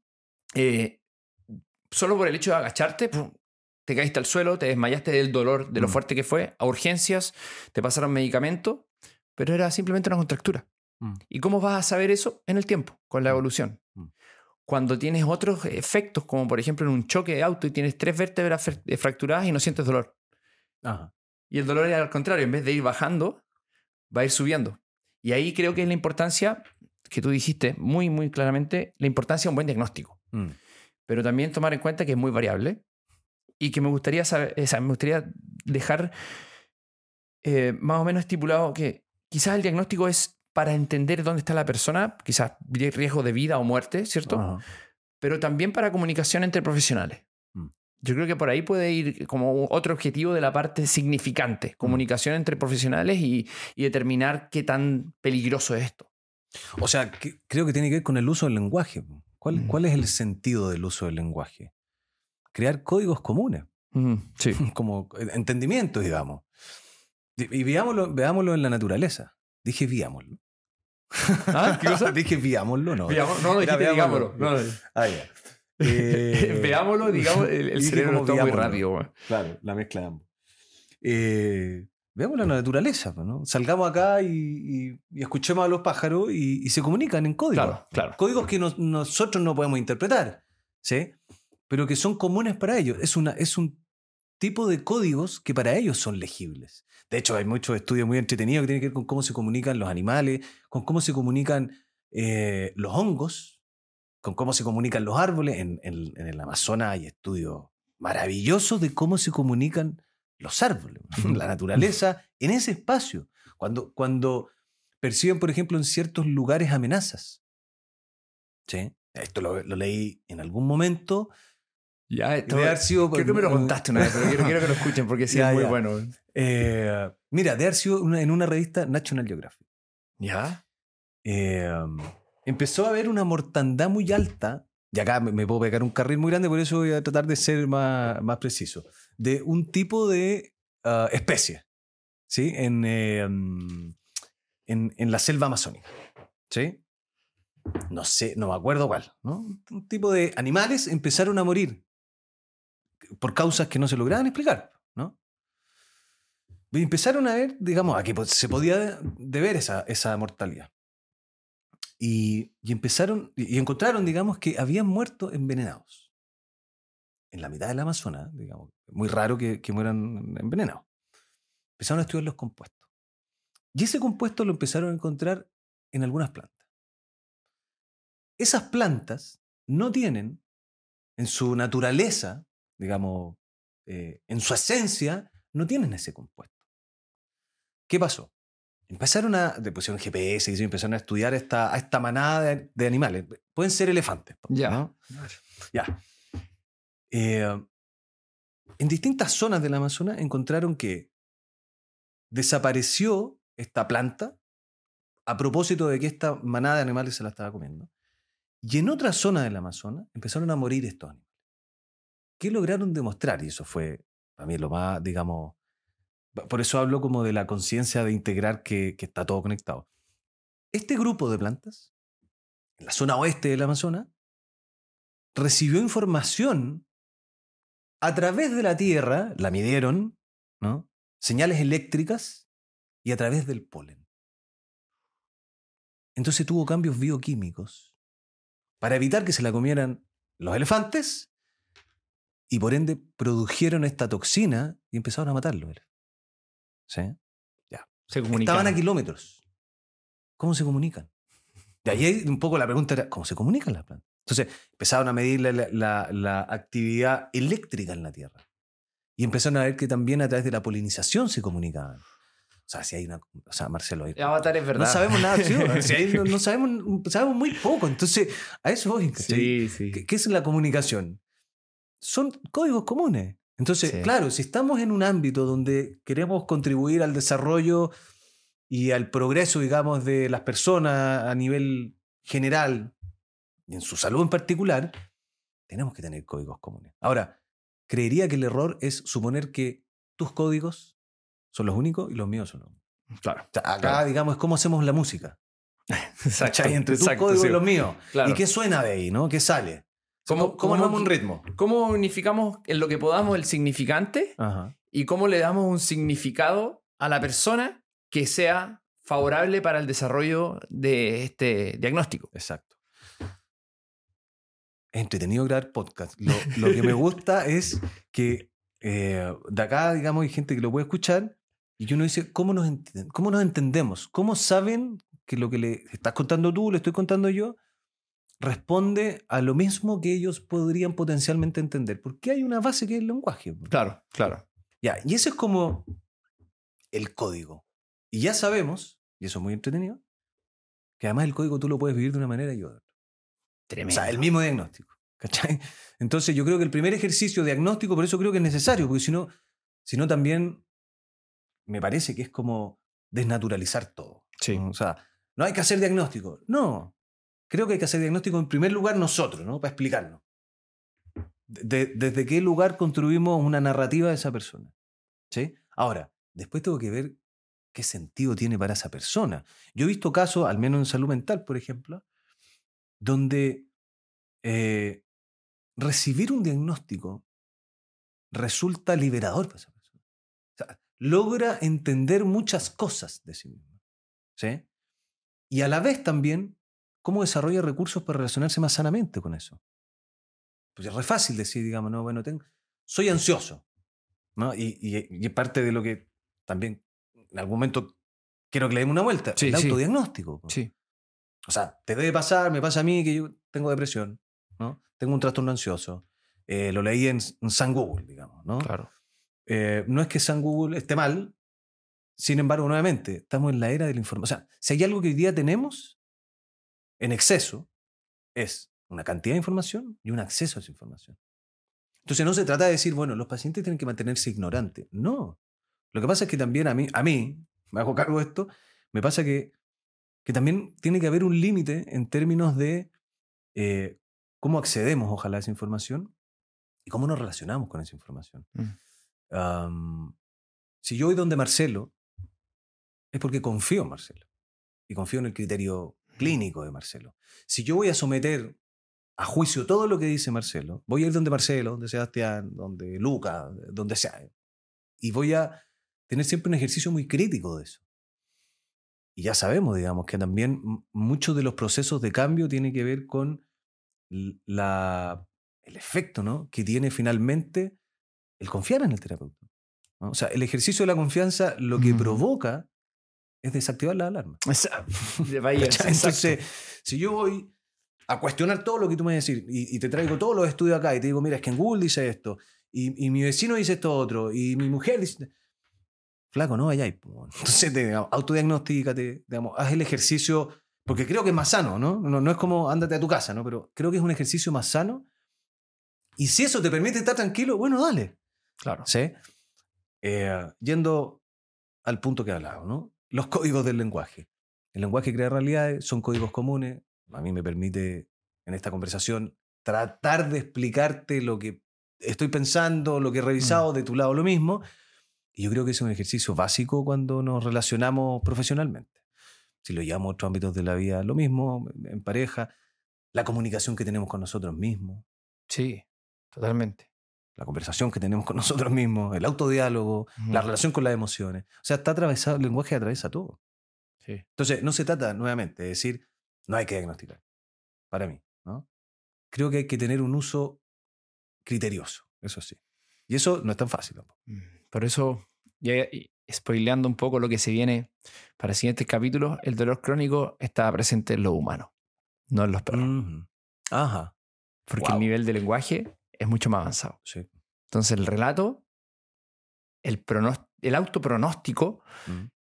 Solo por el hecho de agacharte, ¡pum!, te caíste al suelo, te desmayaste del dolor, de lo fuerte que fue, a urgencias, te pasaron medicamento, pero era simplemente una contractura. ¿Y cómo vas a saber eso? En el tiempo, con la evolución. Cuando tienes otros efectos, como por ejemplo en un choque de auto y tienes 3 vértebras fracturadas y no sientes dolor. Ajá. Y el dolor es al contrario, en vez de ir bajando, va a ir subiendo. Y ahí creo que es la importancia, que tú dijiste muy, muy claramente, la importancia de un buen diagnóstico. Pero también tomar en cuenta que es muy variable y que me gustaría saber, me gustaría dejar más o menos estipulado que quizás el diagnóstico es para entender dónde está la persona, quizás riesgo de vida o muerte, ¿cierto? Ajá. Pero también para comunicación entre profesionales. Yo creo que por ahí puede ir como otro objetivo de la parte significante, comunicación entre profesionales y determinar qué tan peligroso es esto. O sea, creo que tiene que ver con el uso del lenguaje. ¿Cuál es el sentido del uso del lenguaje? Crear códigos comunes. Sí. Como entendimientos, digamos. Y veámoslo en la naturaleza. Dije veámoslo. ¿Ah? ¿Qué cosa? Dije veámoslo, no. No, dijiste digámoslo. No. Ah, ya. Veámoslo, digamos, el cerebro está muy rápido. Man. Claro, la mezcla de ambos. Veamos la naturaleza, ¿no? Salgamos acá y escuchemos a los pájaros y se comunican en códigos. Claro. Códigos que nosotros no podemos interpretar, ¿sí? Pero que son comunes para ellos. Es un tipo de códigos que para ellos son legibles. De hecho, hay muchos estudios muy entretenidos que tienen que ver con cómo se comunican los animales, con cómo se comunican los hongos, con cómo se comunican los árboles. En el Amazonas hay estudios maravillosos de cómo se comunican los árboles, la naturaleza en ese espacio. Cuando perciben, por ejemplo, en ciertos lugares amenazas. ¿Sí? Esto lo leí en algún momento. Ya, esto, de haber sido, creo que me lo contaste una vez, pero quiero que lo escuchen porque sí es muy bueno. Mira, de haber sido en una revista National Geographic. ¿Ya? Empezó a haber una mortandad muy alta, y acá me puedo pegar un carril muy grande, por eso voy a tratar de ser más preciso, de un tipo de especie, ¿sí? En la selva amazónica, ¿sí? No sé, no me acuerdo cuál, ¿no? Un tipo de animales empezaron a morir por causas que no se lograban explicar, ¿no? Y empezaron a ver, digamos, aquí se podía deber esa mortalidad. Y encontraron, digamos, que habían muerto envenenados. En la mitad del Amazonas, digamos. Muy raro que mueran envenenados. Empezaron a estudiar los compuestos. Y ese compuesto lo empezaron a encontrar en algunas plantas. Esas plantas no tienen en su naturaleza, digamos, en su esencia, no tienen ese compuesto. ¿Qué pasó? Le pusieron GPS y empezaron a estudiar a esta manada de animales. Pueden ser elefantes. Ya. ¿no? Ya. En distintas zonas del Amazonas encontraron que desapareció esta planta a propósito de que esta manada de animales se la estaba comiendo. Y en otras zonas del Amazonas empezaron a morir estos animales. ¿Qué lograron demostrar? Y eso fue, para mí, lo más, digamos... Por eso hablo como de la conciencia de integrar que está todo conectado. Este grupo de plantas, en la zona oeste del Amazonas, recibió información a través de la tierra, la midieron, ¿no? Señales eléctricas y a través del polen. Entonces tuvo cambios bioquímicos para evitar que se la comieran los elefantes y por ende produjeron esta toxina y empezaron a matarlos. ¿Sí? Ya. Estaban a kilómetros. ¿Cómo se comunican? De ahí un poco la pregunta era, ¿cómo se comunican las plantas? Entonces empezaron a medir la actividad eléctrica en la Tierra. Y empezaron a ver que también a través de la polinización se comunicaban. sea, si hay una... O sea, Marcelo... Avatar es verdad. No sabemos nada, sí, si hay, no sabemos muy poco. Entonces, a eso voy. Sí, sí. ¿Qué es la comunicación? Son códigos comunes. Entonces, Sí. claro, si estamos en un ámbito donde queremos contribuir al desarrollo y al progreso, digamos, de las personas a nivel general y en su salud en particular, tenemos que tener códigos comunes. Ahora, creería que el error es suponer que tus códigos son los únicos y los míos son los únicos. Claro. O sea, acá, claro. digamos, es cómo hacemos la música. Exacto. ¿Cachai? Entre tus exacto, códigos sí. y los míos. Claro. ¿Y qué suena de ahí, no? ¿Qué sale? ¿Cómo armamos un ritmo? ¿Cómo unificamos en lo que podamos el significante Ajá. y cómo le damos un significado a la persona que sea favorable para el desarrollo de este diagnóstico? Exacto. Es entretenido grabar podcast. Lo que me gusta es que de acá, digamos, hay gente que lo puede escuchar y uno dice, ¿cómo nos entendemos? ¿Cómo saben que lo que le estás contando tú, le estoy contando yo, responde a lo mismo que ellos podrían potencialmente entender? Porque hay una base que es el lenguaje. Claro, claro. Ya, y eso es como el código. Y ya sabemos, y eso es muy entretenido, que además el código tú lo puedes vivir de una manera y otra. Tremendo. O sea, el mismo diagnóstico. ¿Cachai? Entonces yo creo que el primer ejercicio diagnóstico, por eso creo que es necesario, porque si no también me parece que es como desnaturalizar todo. Sí. ¿no? O sea, no hay que hacer diagnóstico. No. Creo que hay que hacer diagnóstico en primer lugar nosotros, ¿no? Para explicarnos. Desde qué lugar construimos una narrativa de esa persona. ¿Sí? Ahora, después tengo que ver qué sentido tiene para esa persona. Yo he visto casos, al menos en salud mental, por ejemplo, donde recibir un diagnóstico resulta liberador para esa persona. O sea, logra entender muchas cosas de sí mismo. ¿Sí? Y a la vez también, cómo desarrolla recursos para relacionarse más sanamente con eso. Pues es re fácil decir, digamos, no, bueno, soy ansioso. ¿no? Y parte de lo que también en algún momento quiero que le demos una vuelta, Sí, el sí. autodiagnóstico. Sí. O sea, te debe pasar, me pasa a mí que yo tengo depresión, ¿no? Tengo un trastorno ansioso. Lo leí en San Google, digamos, ¿no? Claro. No es que San Google esté mal, sin embargo, nuevamente, estamos en la era de la información. O sea, si hay algo que hoy día tenemos en exceso, es una cantidad de información y un acceso a esa información. Entonces no se trata de decir, bueno, los pacientes tienen que mantenerse ignorantes. No. Lo que pasa es que también a mí me hago cargo de esto, me pasa que también tiene que haber un límite en términos de cómo accedemos, ojalá, a esa información y cómo nos relacionamos con esa información. Si yo voy donde Marcelo, es porque confío en Marcelo y confío en el criterio clínico de Marcelo. Si yo voy a someter a juicio todo lo que dice Marcelo, voy a ir donde Marcelo, donde Sebastián, donde Luca, donde sea, y voy a tener siempre un ejercicio muy crítico de eso. Y ya sabemos, digamos, que también muchos de los procesos de cambio tienen que ver con el efecto, ¿no? que tiene finalmente el confiar en el terapeuta, ¿no? O sea, el ejercicio de la confianza lo que provoca es desactivar la alarma. Vaya, Entonces, si yo voy a cuestionar todo lo que tú me vas a decir y te traigo todos los estudios acá y te digo, mira, es que en Google dice esto y mi vecino dice esto otro y mi mujer dice... Flaco, no vayáis. Entonces, digamos, autodiagnostícate, digamos, haz el ejercicio, porque creo que es más sano, ¿no? No es como ándate a tu casa, ¿no? Pero creo que es un ejercicio más sano. Y si eso te permite estar tranquilo, bueno, dale. Claro. ¿Sí? Yendo al punto que hablaba, ¿no? Los códigos del lenguaje. El lenguaje crea realidades, son códigos comunes. A mí me permite, en esta conversación, tratar de explicarte lo que estoy pensando, lo que he revisado, de tu lado lo mismo. Y yo creo que es un ejercicio básico cuando nos relacionamos profesionalmente. Si lo llevamos a otros ámbitos de la vida, lo mismo, en pareja, la comunicación que tenemos con nosotros mismos. Sí, totalmente. La conversación que tenemos con nosotros mismos, el autodiálogo, la relación con las emociones. O sea, está atravesado, el lenguaje atraviesa todo. Sí. Entonces, no se trata, nuevamente, de decir, no hay que diagnosticar, para mí, ¿no? Creo que hay que tener un uso criterioso, eso sí. Y eso no es tan fácil tampoco. Por eso, ya spoileando un poco lo que se viene para siguientes capítulos, el dolor crónico está presente en lo humano, no en los perros. Ajá. Porque el nivel de lenguaje es mucho más avanzado. Sí. Entonces el relato, el autopronóstico,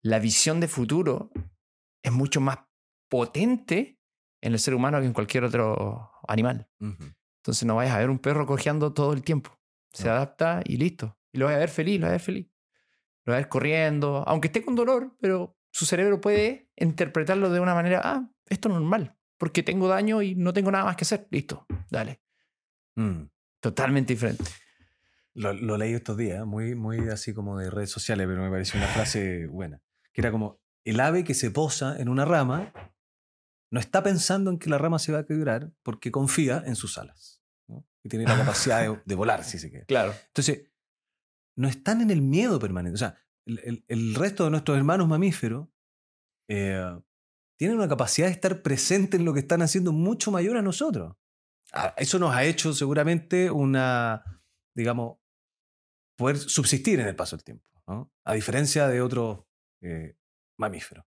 la visión de futuro es mucho más potente en el ser humano que en cualquier otro animal. Entonces no vayas a ver un perro cojeando todo el tiempo. Se adapta y listo. Y lo vas a ver feliz, lo vas a ver feliz. Lo vas a ver corriendo, aunque esté con dolor, pero su cerebro puede interpretarlo de una manera, esto es normal, porque tengo daño y no tengo nada más que hacer. Listo, dale. Totalmente diferente. Lo leí estos días, muy, muy así como de redes sociales, pero me pareció una frase buena. Que era como, el ave que se posa en una rama no está pensando en que la rama se va a quebrar porque confía en sus alas, ¿no? Y tiene la capacidad de volar, si se quiere. Claro. Entonces, no están en el miedo permanente. O sea, el resto de nuestros hermanos mamíferos tienen una capacidad de estar presente en lo que están haciendo mucho mayor a nosotros. Eso nos ha hecho seguramente digamos, poder subsistir en el paso del tiempo, ¿no? A diferencia de otros mamíferos.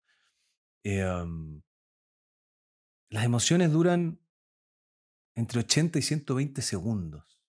Las emociones duran entre 80 y 120 segundos.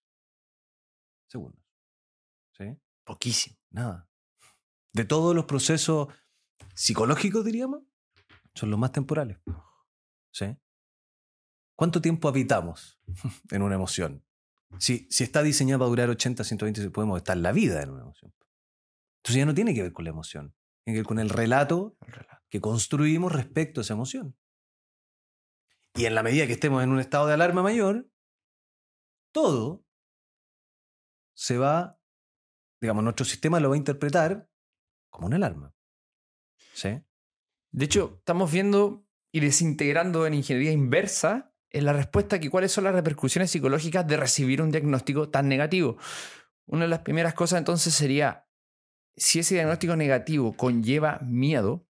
¿Sí? Poquísimo. Nada. De todos los procesos psicológicos, diríamos, son los más temporales. ¿Sí? ¿Cuánto tiempo habitamos en una emoción? Si está diseñada para durar 80, 120, podemos estar la vida en una emoción. Entonces ya no tiene que ver con la emoción. Tiene que ver con el relato que construimos respecto a esa emoción. Y en la medida que estemos en un estado de alarma mayor, todo se va, digamos, nuestro sistema lo va a interpretar como una alarma. ¿Sí? De hecho, estamos viendo y desintegrando en ingeniería inversa en la respuesta que cuáles son las repercusiones psicológicas de recibir un diagnóstico tan negativo. Una de las primeras cosas entonces sería, si ese diagnóstico negativo conlleva miedo,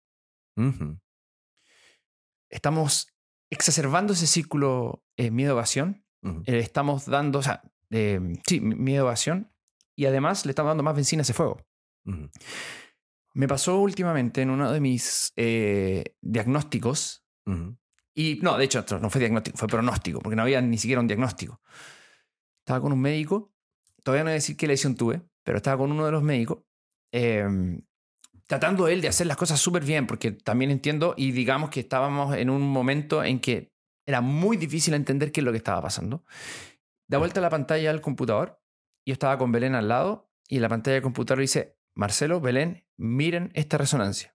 estamos exacerbando ese círculo miedo-evasión, estamos dando, miedo-evasión, y además le estamos dando más benzina a ese fuego. Me pasó últimamente en uno de mis diagnósticos, y no, de hecho no fue diagnóstico, fue pronóstico, porque no había ni siquiera un diagnóstico. Estaba con un médico, todavía no voy a decir qué lesión tuve, pero estaba con uno de los médicos, tratando él de hacer las cosas súper bien, porque también entiendo, y digamos que estábamos en un momento en que era muy difícil entender qué es lo que estaba pasando. Da vuelta la pantalla al computador, y yo estaba con Belén al lado, y en la pantalla del computador dice, Marcelo, Belén, miren esta resonancia.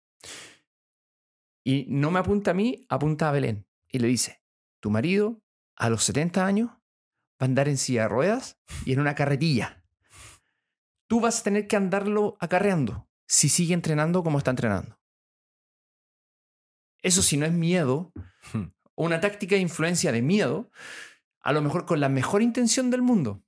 Y no me apunta a mí, apunta a Belén. Y le dice, tu marido a los 70 años va a andar en silla de ruedas y en una carretilla. Tú vas a tener que andarlo acarreando si sigue entrenando como está entrenando. Eso si no es miedo, una táctica de influencia de miedo, a lo mejor con la mejor intención del mundo.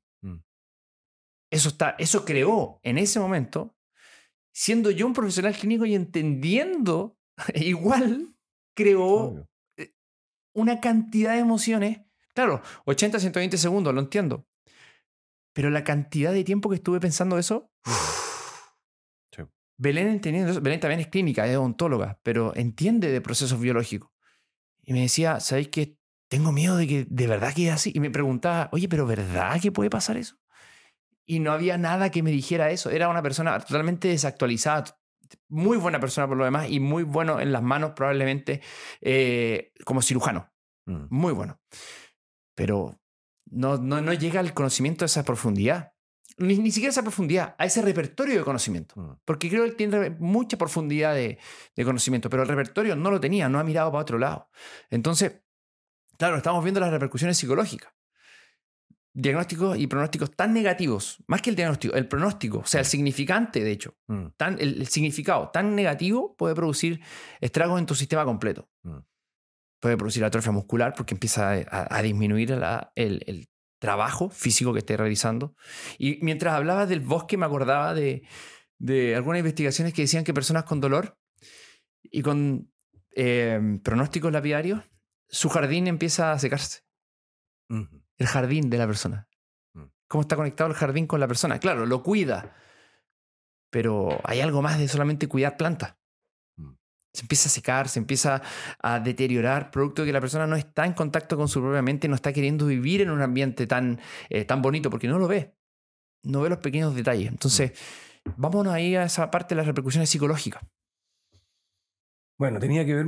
Eso creó en ese momento, siendo yo un profesional clínico y entendiendo, igual creó una cantidad de emociones. Claro, 80, 120 segundos, lo entiendo. Pero la cantidad de tiempo que estuve pensando eso... Sí. Belén entendiendo eso. Belén también es clínica, es odontóloga, pero entiende de procesos biológicos. Y me decía, ¿sabéis qué? Tengo miedo de que de verdad quede así. Y me preguntaba, oye, ¿pero verdad que puede pasar eso? Y no había nada que me dijera eso. Era una persona totalmente desactualizada, muy buena persona por lo demás y muy bueno en las manos probablemente como cirujano. Muy bueno. Pero no llega al conocimiento de esa profundidad. Ni siquiera esa profundidad, a ese repertorio de conocimiento. Porque creo que él tiene mucha profundidad de conocimiento, pero el repertorio no lo tenía, no ha mirado para otro lado. Entonces, claro, estamos viendo las repercusiones psicológicas. Diagnósticos y pronósticos tan negativos, más que el diagnóstico, el pronóstico, o sea, el significante, de hecho, el significado tan negativo puede producir estragos en tu sistema completo. Puede producir atrofia muscular porque empieza a disminuir el trabajo físico que estés realizando. Y mientras hablaba del bosque me acordaba de algunas investigaciones que decían que personas con dolor y con pronósticos lapidarios, su jardín empieza a secarse. El jardín de la persona. ¿Cómo está conectado el jardín con la persona? Claro, lo cuida, pero hay algo más de solamente cuidar plantas. Se empieza a secar, se empieza a deteriorar, producto de que la persona no está en contacto con su propia mente, no está queriendo vivir en un ambiente tan bonito, porque no lo ve. No ve los pequeños detalles. Entonces, vámonos ahí a esa parte de las repercusiones psicológicas. Bueno, tenía que ver,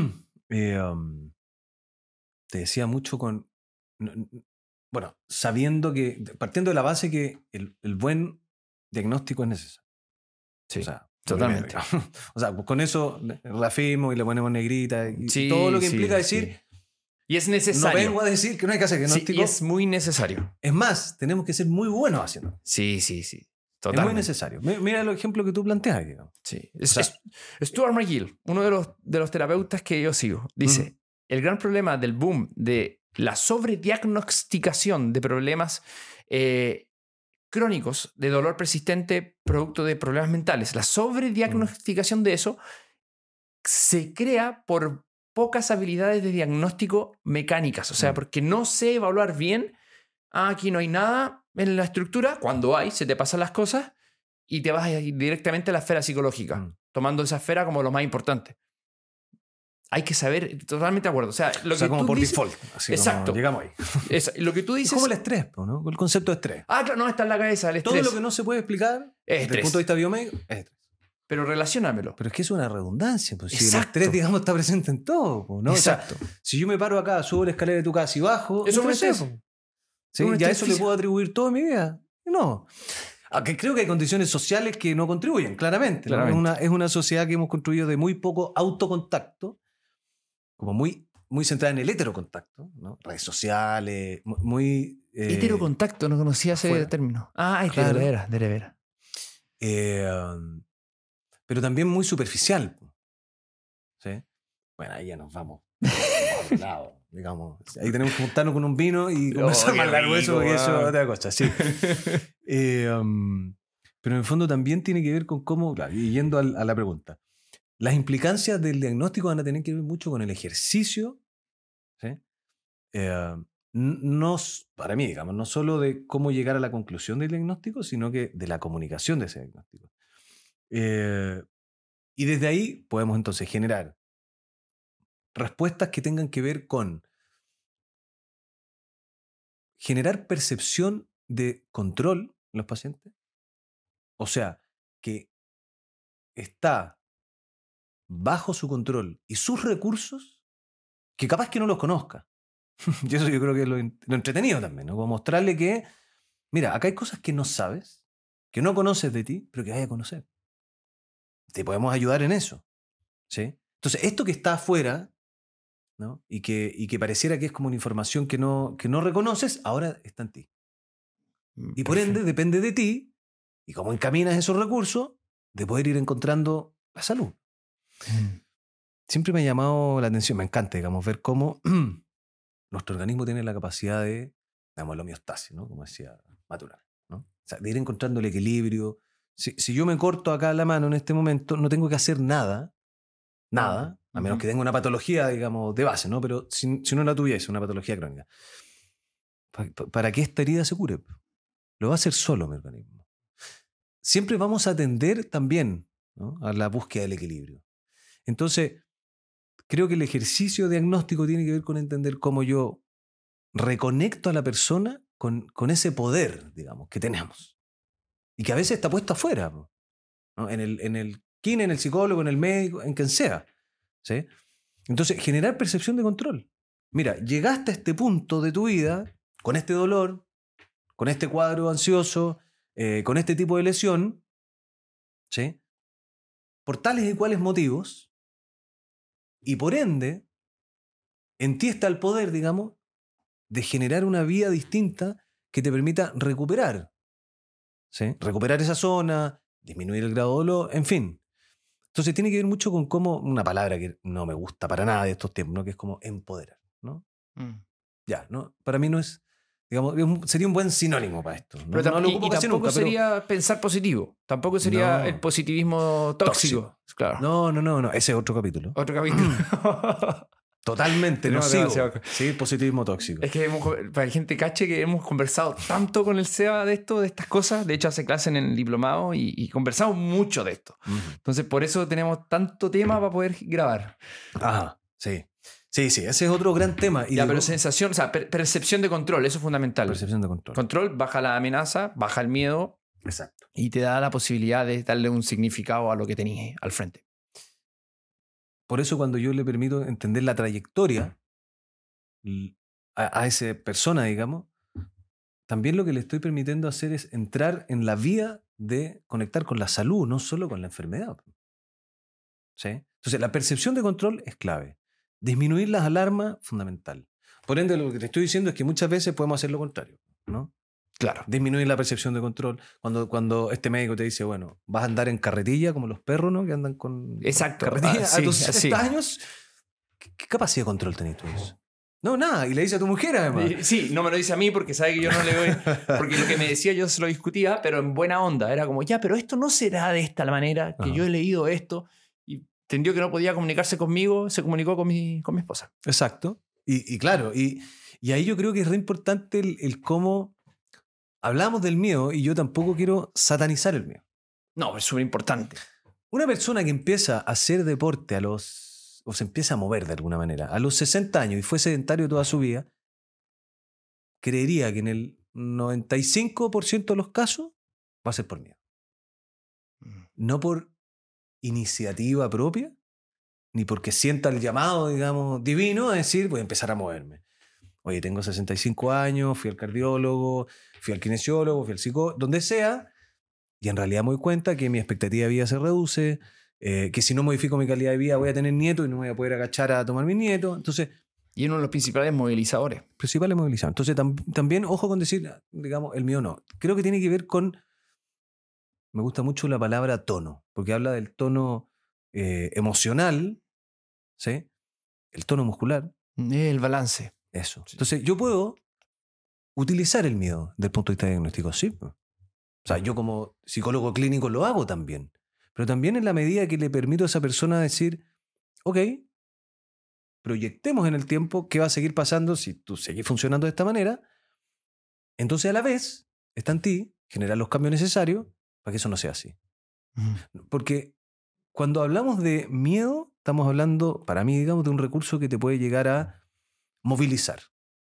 te decía mucho con, bueno, sabiendo que, partiendo de la base que el buen diagnóstico es necesario. Sí, O sea, totalmente. O sea, pues con eso reafirmo y le ponemos negrita y Sí, todo lo que sí, implica decir, sí. Y es necesario. no vengo a decir que no hay que hacer Sí, diagnóstico. y es muy necesario. Es más, tenemos que ser muy buenos haciendo. Sí, sí, sí. Es Totalmente. muy necesario. Mira el ejemplo que tú planteas, digamos. Sí. O sea, Stuart McGill, uno de los terapeutas que yo sigo, dice, el gran problema del boom de la sobrediagnosticación de problemas crónicos, de dolor persistente producto de problemas mentales, la sobrediagnosticación de eso se crea por pocas habilidades de diagnóstico mecánicas, o sea, porque no sé evaluar bien, aquí no hay nada en la estructura, cuando hay, se te pasan las cosas y te vas directamente a la esfera psicológica, tomando esa esfera como lo más importante. Hay que saber, totalmente de acuerdo. O sea, como tú por dices, default. Así exacto. Como llegamos ahí. Lo que tú dices. Es como el estrés, ¿no? El concepto de estrés. Ah, claro, no, está en la cabeza, el estrés. Todo lo que no se puede explicar desde el punto de vista biomédico es estrés. Pero relaciónamelo. Pero es que es una redundancia. Pues, si el Exacto. estrés, digamos, está presente en todo. ¿no? Exacto. O sea, si yo me paro acá, subo la escalera de tu casa y bajo, Eso no es sé. estrés. ¿Sí? ¿Ya eso le puedo atribuir toda mi vida? No. Aunque creo que hay condiciones sociales que no contribuyen, claramente. ¿no? Es una sociedad que hemos construido de muy poco autocontacto, como muy centrada en el heterocontacto, ¿no? Redes sociales, muy... Heterocontacto, no conocía ese término. Ah, claro. de veras. Pero también muy superficial. ¿Sí? Bueno, ahí ya nos vamos. Al lado, digamos. Ahí tenemos que juntarnos con un vino y conversar más largo eso, porque eso es otra cosa. Sí. Pero en el fondo también tiene que ver con cómo, claro, y yendo a la pregunta, las implicancias del diagnóstico van a tener que ver mucho con el ejercicio, ¿sí? Para mí, digamos, no solo de cómo llegar a la conclusión del diagnóstico, sino que de la comunicación de ese diagnóstico. Y desde ahí podemos entonces generar respuestas que tengan que ver con generar percepción de control en los pacientes. O sea, que está bajo su control y sus recursos, que capaz que no los conozca. Y eso yo creo que es lo entretenido también, ¿no? Como mostrarle que, mira, acá hay cosas que no sabes, que no conoces de ti, pero que hay a conocer. Te podemos ayudar en eso, ¿sí? Entonces, esto que está afuera, ¿no? y que pareciera que es como una información que no reconoces, ahora está en ti. Y por ende depende de ti, y cómo encaminas esos recursos, de poder ir encontrando la salud. Siempre me ha llamado la atención, me encanta, digamos, ver cómo nuestro organismo tiene la capacidad de, digamos, la homeostasis, ¿no? Como decía Maturana, ¿no? O sea, de ir encontrando el equilibrio. Si yo me corto acá la mano en este momento, no tengo que hacer nada, a menos que tenga una patología, digamos, de base, ¿no? Pero si no la tuviese, una patología crónica, ¿para que esta herida se cure? Lo va a hacer solo mi organismo. Siempre vamos a atender también, ¿no? A la búsqueda del equilibrio. Entonces, creo que el ejercicio diagnóstico tiene que ver con entender cómo yo reconecto a la persona con ese poder, digamos, que tenemos. Y que a veces está puesto afuera, ¿no? En el kine, en el psicólogo, en el médico, en quien sea. ¿Sí? Entonces, generar percepción de control. Mira, llegaste a este punto de tu vida con este dolor, con este cuadro ansioso, con este tipo de lesión, ¿sí? Por tales y cuales motivos, y por ende, en ti está el poder, digamos, de generar una vida distinta que te permita recuperar, ¿sí? Recuperar esa zona, disminuir el grado de dolor, en fin. Entonces tiene que ver mucho con cómo, una palabra que no me gusta para nada de estos tiempos, ¿no? Que es como empoderar, ¿no? Ya, ¿no? Para mí no es, digamos, sería un buen sinónimo para esto. ¿no? Pero no lo ocupo y casi tampoco nunca, sería pensar positivo. Tampoco sería el positivismo tóxico. Claro. No. Ese es otro capítulo. Otro capítulo. Totalmente nocivo. Sí, positivismo tóxico. Es que para la gente cache que hemos conversado tanto con el Seba de estas cosas. De hecho, hace clase en el diplomado y conversamos mucho de esto. Entonces, por eso tenemos tanto tema para poder grabar. Ajá, sí. Sí, ese es otro gran tema. Y pero sensación, o sea, percepción de control, eso es fundamental. Percepción de control. Control, baja la amenaza, baja el miedo. Exacto. Y te da la posibilidad de darle un significado a lo que tenías al frente. por eso cuando yo le permito entender la trayectoria a esa persona, digamos, también lo que le estoy permitiendo hacer es entrar en la vía de conectar con la salud, no solo con la enfermedad. ¿Sí? Entonces, la percepción de control es clave. Disminuir las alarmas, fundamental. Por ende, lo que te estoy diciendo es que muchas veces podemos hacer lo contrario, ¿no? Claro. Disminuir la percepción de control. Cuando este médico te dice, bueno, vas a andar en carretilla como los perros, ¿no? Que andan con Exacto. carretilla Sí, a tus sí. 60 años. ¿Qué capacidad de control tenés tú de eso? No, nada. Y le dice a tu mujer, además. Sí, no me lo dice a mí porque sabe que yo no le doy. Porque lo que me decía yo se lo discutía, pero en buena onda. Era como, ya, pero esto no será de esta manera, que Ajá. yo he leído esto. Y entendió que no podía comunicarse conmigo, se comunicó con mi esposa. Exacto. Y claro, y ahí yo creo que es re importante el cómo hablamos del miedo, y yo tampoco quiero satanizar el miedo. No, es súper importante. Una persona que empieza a hacer deporte o se empieza a mover de alguna manera, a los 60 años y fue sedentario toda su vida, creería que en el 95% de los casos va a ser por miedo. No por iniciativa propia, ni porque sienta el llamado, digamos, divino a decir, voy a empezar a moverme. Oye, tengo 65 años, fui al cardiólogo, fui al kinesiólogo, fui al psicólogo, donde sea, y en realidad me doy cuenta que mi expectativa de vida se reduce, que si no modifico mi calidad de vida voy a tener nietos y no voy a poder agachar a tomar mis nietos. Entonces, Y uno de los principales movilizadores. principales movilizados. Entonces, también, ojo con decir, digamos, el mío no. Creo que tiene que ver con, me gusta mucho la palabra tono, porque habla del tono emocional, ¿sí? El tono muscular. El balance. Eso. Sí. Entonces, yo puedo utilizar el miedo desde el punto de vista diagnóstico, sí. O sea, yo como psicólogo clínico lo hago también. Pero también en la medida que le permito a esa persona decir, ok, proyectemos en el tiempo qué va a seguir pasando si tú seguís funcionando de esta manera. Entonces, a la vez, está en ti generar los cambios necesarios para que eso no sea así. Porque cuando hablamos de miedo, estamos hablando, para mí, digamos, de un recurso que te puede llegar a movilizar.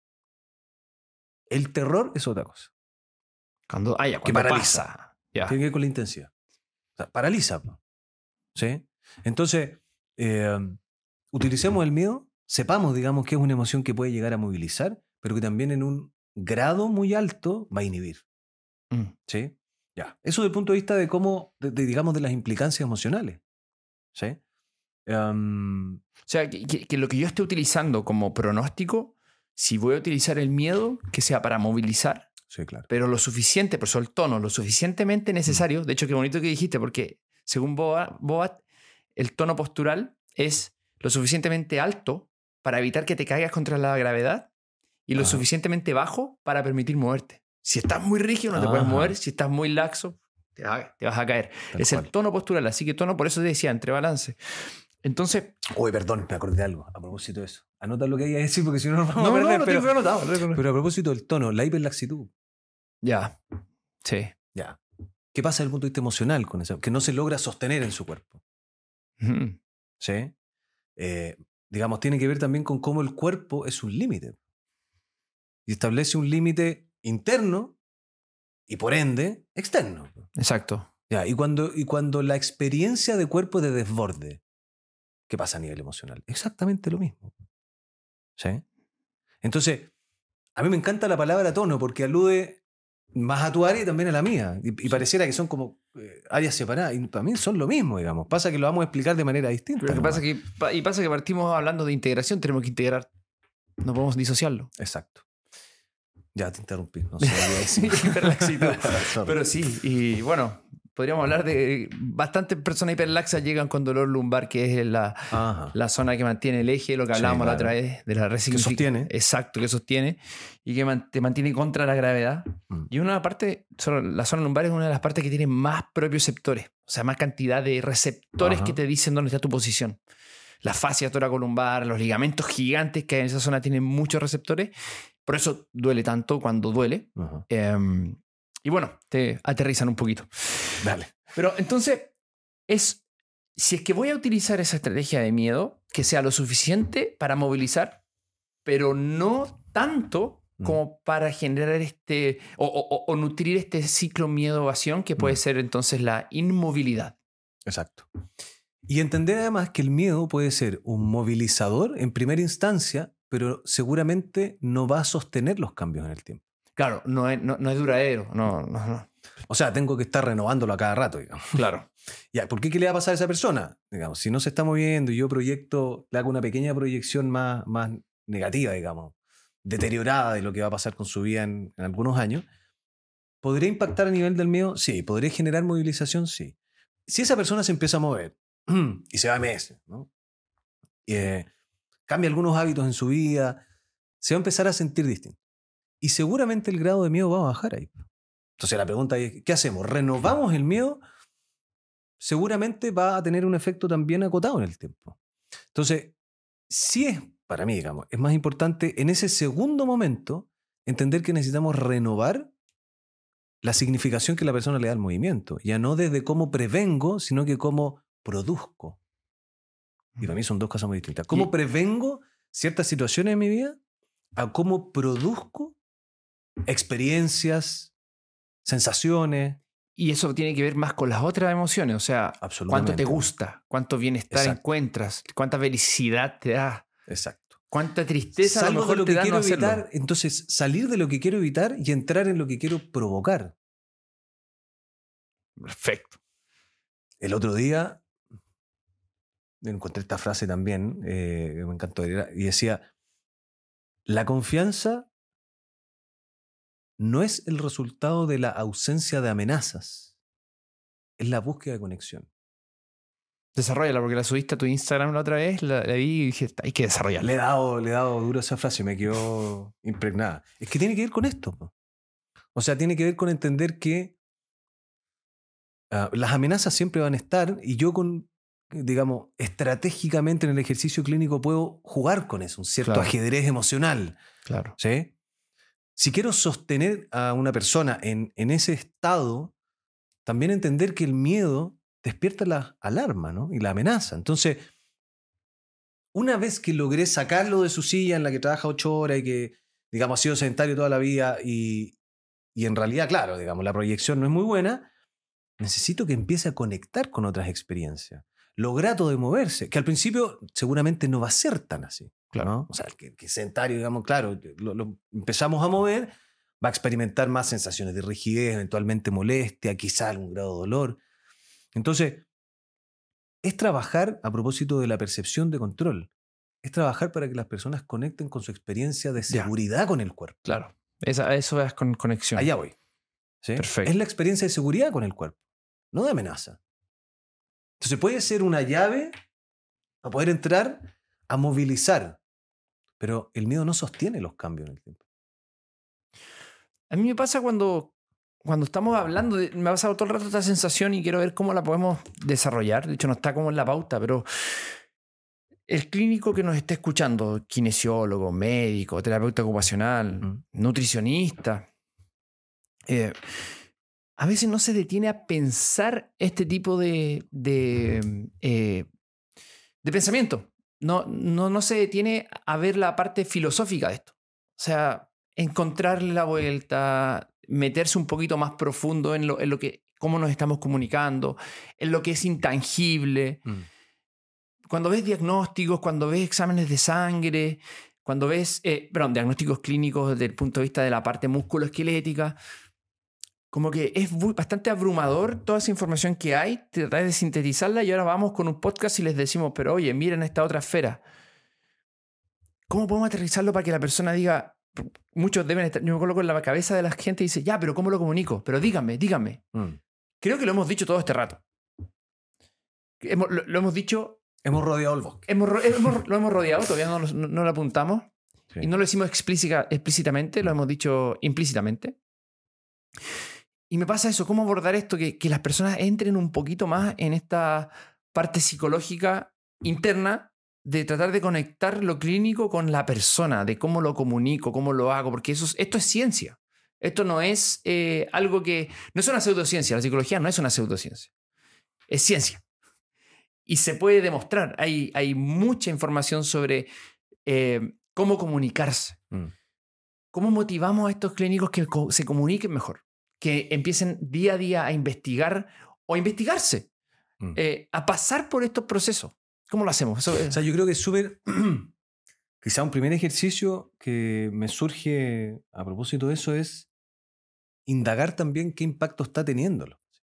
El terror es otra cosa. Cuando paraliza. pasa. Ya. Tiene que ver con la intensidad. O sea, paraliza. ¿Sí? Entonces, utilicemos el miedo, sepamos, digamos, que es una emoción que puede llegar a movilizar, pero que también en un grado muy alto va a inhibir. ¿Sí? Ya. Eso desde el punto de vista de cómo, digamos, de las implicancias emocionales. ¿Sí? O sea, que lo que yo esté utilizando como pronóstico, si voy a utilizar el miedo, que sea para movilizar, sí, claro. pero lo suficiente, por eso el tono, lo suficientemente necesario. De hecho, qué bonito que dijiste, porque según Boat, el tono postural es lo suficientemente alto para evitar que te caigas contra la gravedad y lo suficientemente bajo para permitir moverte. Si estás muy rígido no te puedes mover, si estás muy laxo te vas a caer. Es el tono postural, así que tono, por eso te decía, entre balance. Entonces... Uy, perdón, me acordé de algo a propósito de eso. Anota lo que hay que decir porque si no nos vamos a No, perder. no tengo anotado. Pero a propósito del tono, la hiperlaxitud. Ya, sí. Ya. ¿Qué pasa desde el punto de vista emocional con eso? Que no se logra sostener en su cuerpo. ¿Sí? Digamos, tiene que ver también con cómo el cuerpo es un límite. Y establece un límite interno y por ende externo. Exacto. Ya, y cuando la experiencia de cuerpo de desborde, ¿qué pasa a nivel emocional? Exactamente lo mismo. ¿Sí? Entonces, a mí me encanta la palabra tono porque alude más a tu área y también a la mía. Y pareciera que son como áreas separadas. Y para mí son lo mismo, digamos. Pasa que lo vamos a explicar de manera distinta. Pero pasa que partimos hablando de integración, tenemos que integrar. No podemos disociarlo. Exacto. Ya te interrumpí. No sé. Pero sí, y bueno, podríamos hablar de bastantes personas hiperlaxas llegan con dolor lumbar, que es la zona que mantiene el eje, lo que hablábamos la otra vez de la resignificación. Que sostiene. Exacto, que sostiene y que te mantiene contra la gravedad. Y una parte, la zona lumbar es una de las partes que tiene más propioceptores, o sea, más cantidad de receptores que te dicen dónde está tu posición. La fascia toracolumbar, los ligamentos gigantes que hay en esa zona tienen muchos receptores. Por eso duele tanto cuando duele. Y bueno, te aterrizan un poquito. Dale. Pero entonces, si es que voy a utilizar esa estrategia de miedo, que sea lo suficiente para movilizar, pero no tanto como para generar o nutrir este ciclo miedo-evasión que puede ser entonces la inmovilidad. Exacto. Y entender además que el miedo puede ser un movilizador en primera instancia, pero seguramente no va a sostener los cambios en el tiempo. Claro, no es duradero. No. O sea, tengo que estar renovándolo a cada rato, digamos. Claro. Ya, ¿por qué? ¿Qué le va a pasar a esa persona? Digamos, si no se está moviendo y yo proyecto, le hago una pequeña proyección más negativa, digamos, deteriorada de lo que va a pasar con su vida en algunos años, ¿podría impactar a nivel del miedo? Sí. ¿Podría generar movilización? Sí. Si esa persona se empieza a mover y se va meses, ¿no? Cambia algunos hábitos en su vida, se va a empezar a sentir distinto. Y seguramente el grado de miedo va a bajar ahí. Entonces la pregunta es, ¿qué hacemos? ¿Renovamos el miedo? Seguramente va a tener un efecto también acotado en el tiempo. Entonces, sí es, para mí, digamos, es más importante en ese segundo momento entender que necesitamos renovar la significación que la persona le da al movimiento. Ya no desde cómo prevengo, sino que cómo produzco. Y para mí son dos cosas muy distintas. ¿Cómo prevengo ciertas situaciones en mi vida? A cómo produzco experiencias, sensaciones. Y eso tiene que ver más con las otras emociones. O sea, cuánto te gusta, cuánto bienestar encuentras, cuánta felicidad te da. Exacto. Cuánta tristeza Salgo a lo mejor de lo te que da quiero no hacerlo. evitar. Entonces, salir de lo que quiero evitar y entrar en lo que quiero provocar. Perfecto. El otro día encontré esta frase también, que me encantó, y decía, la confianza no es el resultado de la ausencia de amenazas, es la búsqueda de conexión. Desarrollala, porque la subiste a tu Instagram la otra vez, la vi y dije, hay que desarrollarla. Le he dado duro a esa frase y me quedó impregnada. Es que tiene que ver con esto, po. O sea, tiene que ver con entender que las amenazas siempre van a estar y yo digamos, estratégicamente en el ejercicio clínico puedo jugar con eso, un cierto ajedrez emocional. Claro. ¿Sí? Si quiero sostener a una persona en ese estado, también entender que el miedo despierta la alarma, ¿no? Y la amenaza. Entonces, una vez que logré sacarlo de su silla en la que trabaja 8 horas y que, digamos, ha sido sedentario toda la vida y en realidad, claro, digamos, la proyección no es muy buena, necesito que empiece a conectar con otras experiencias. Lo grato de moverse, que al principio seguramente no va a ser tan así. Claro. ¿No? O sea, el que sedentario, digamos, claro, lo empezamos a mover, va a experimentar más sensaciones de rigidez, eventualmente molestia, quizá algún grado de dolor. Entonces, es trabajar a propósito de la percepción de control. Es trabajar para que las personas conecten con su experiencia de seguridad con el cuerpo. Claro. Eso es con conexión. Allá voy. ¿Sí? Perfecto. Es la experiencia de seguridad con el cuerpo, no de amenaza. Entonces puede ser una llave para poder entrar a movilizar, pero el miedo no sostiene los cambios en el tiempo. A mí me pasa cuando estamos hablando, me ha pasado todo el rato esta sensación y quiero ver cómo la podemos desarrollar. De hecho, no está como en la pauta, pero el clínico que nos esté escuchando, kinesiólogo, médico, terapeuta ocupacional, nutricionista, a veces no se detiene a pensar este tipo de pensamiento. No se detiene a ver la parte filosófica de esto. O sea, encontrarle la vuelta, meterse un poquito más profundo en lo que, cómo nos estamos comunicando, en lo que es intangible. Cuando ves diagnósticos, cuando ves exámenes de sangre, cuando ves diagnósticos clínicos desde el punto de vista de la parte musculoesquelética, como que es bastante abrumador toda esa información que hay, tratar de sintetizarla y ahora vamos con un podcast y les decimos, pero oye, miren esta otra esfera. ¿Cómo podemos aterrizarlo para que la persona diga, muchos deben estar, yo me coloco en la cabeza de la gente y dice, ya, pero ¿cómo lo comunico? Pero díganme. Creo que lo hemos dicho todo este rato. Lo hemos dicho. Hemos rodeado el bosque. Lo hemos rodeado, todavía no lo apuntamos. Sí. Y no lo decimos explícitamente, lo hemos dicho implícitamente. Y me pasa eso, ¿cómo abordar esto? Que las personas entren un poquito más en esta parte psicológica interna de tratar de conectar lo clínico con la persona, de cómo lo comunico, cómo lo hago, porque esto es ciencia. Esto no es algo que... No es una pseudociencia, la psicología no es una pseudociencia. Es ciencia. Y se puede demostrar. Hay mucha información sobre cómo comunicarse. ¿Cómo motivamos a estos clínicos que se comuniquen mejor? Que empiecen día a día a investigar o a investigarse. a pasar por estos procesos. ¿Cómo lo hacemos? Eso es... O sea, yo creo que es súper... Quizá un primer ejercicio que me surge a propósito de eso es indagar también qué impacto está teniéndolo.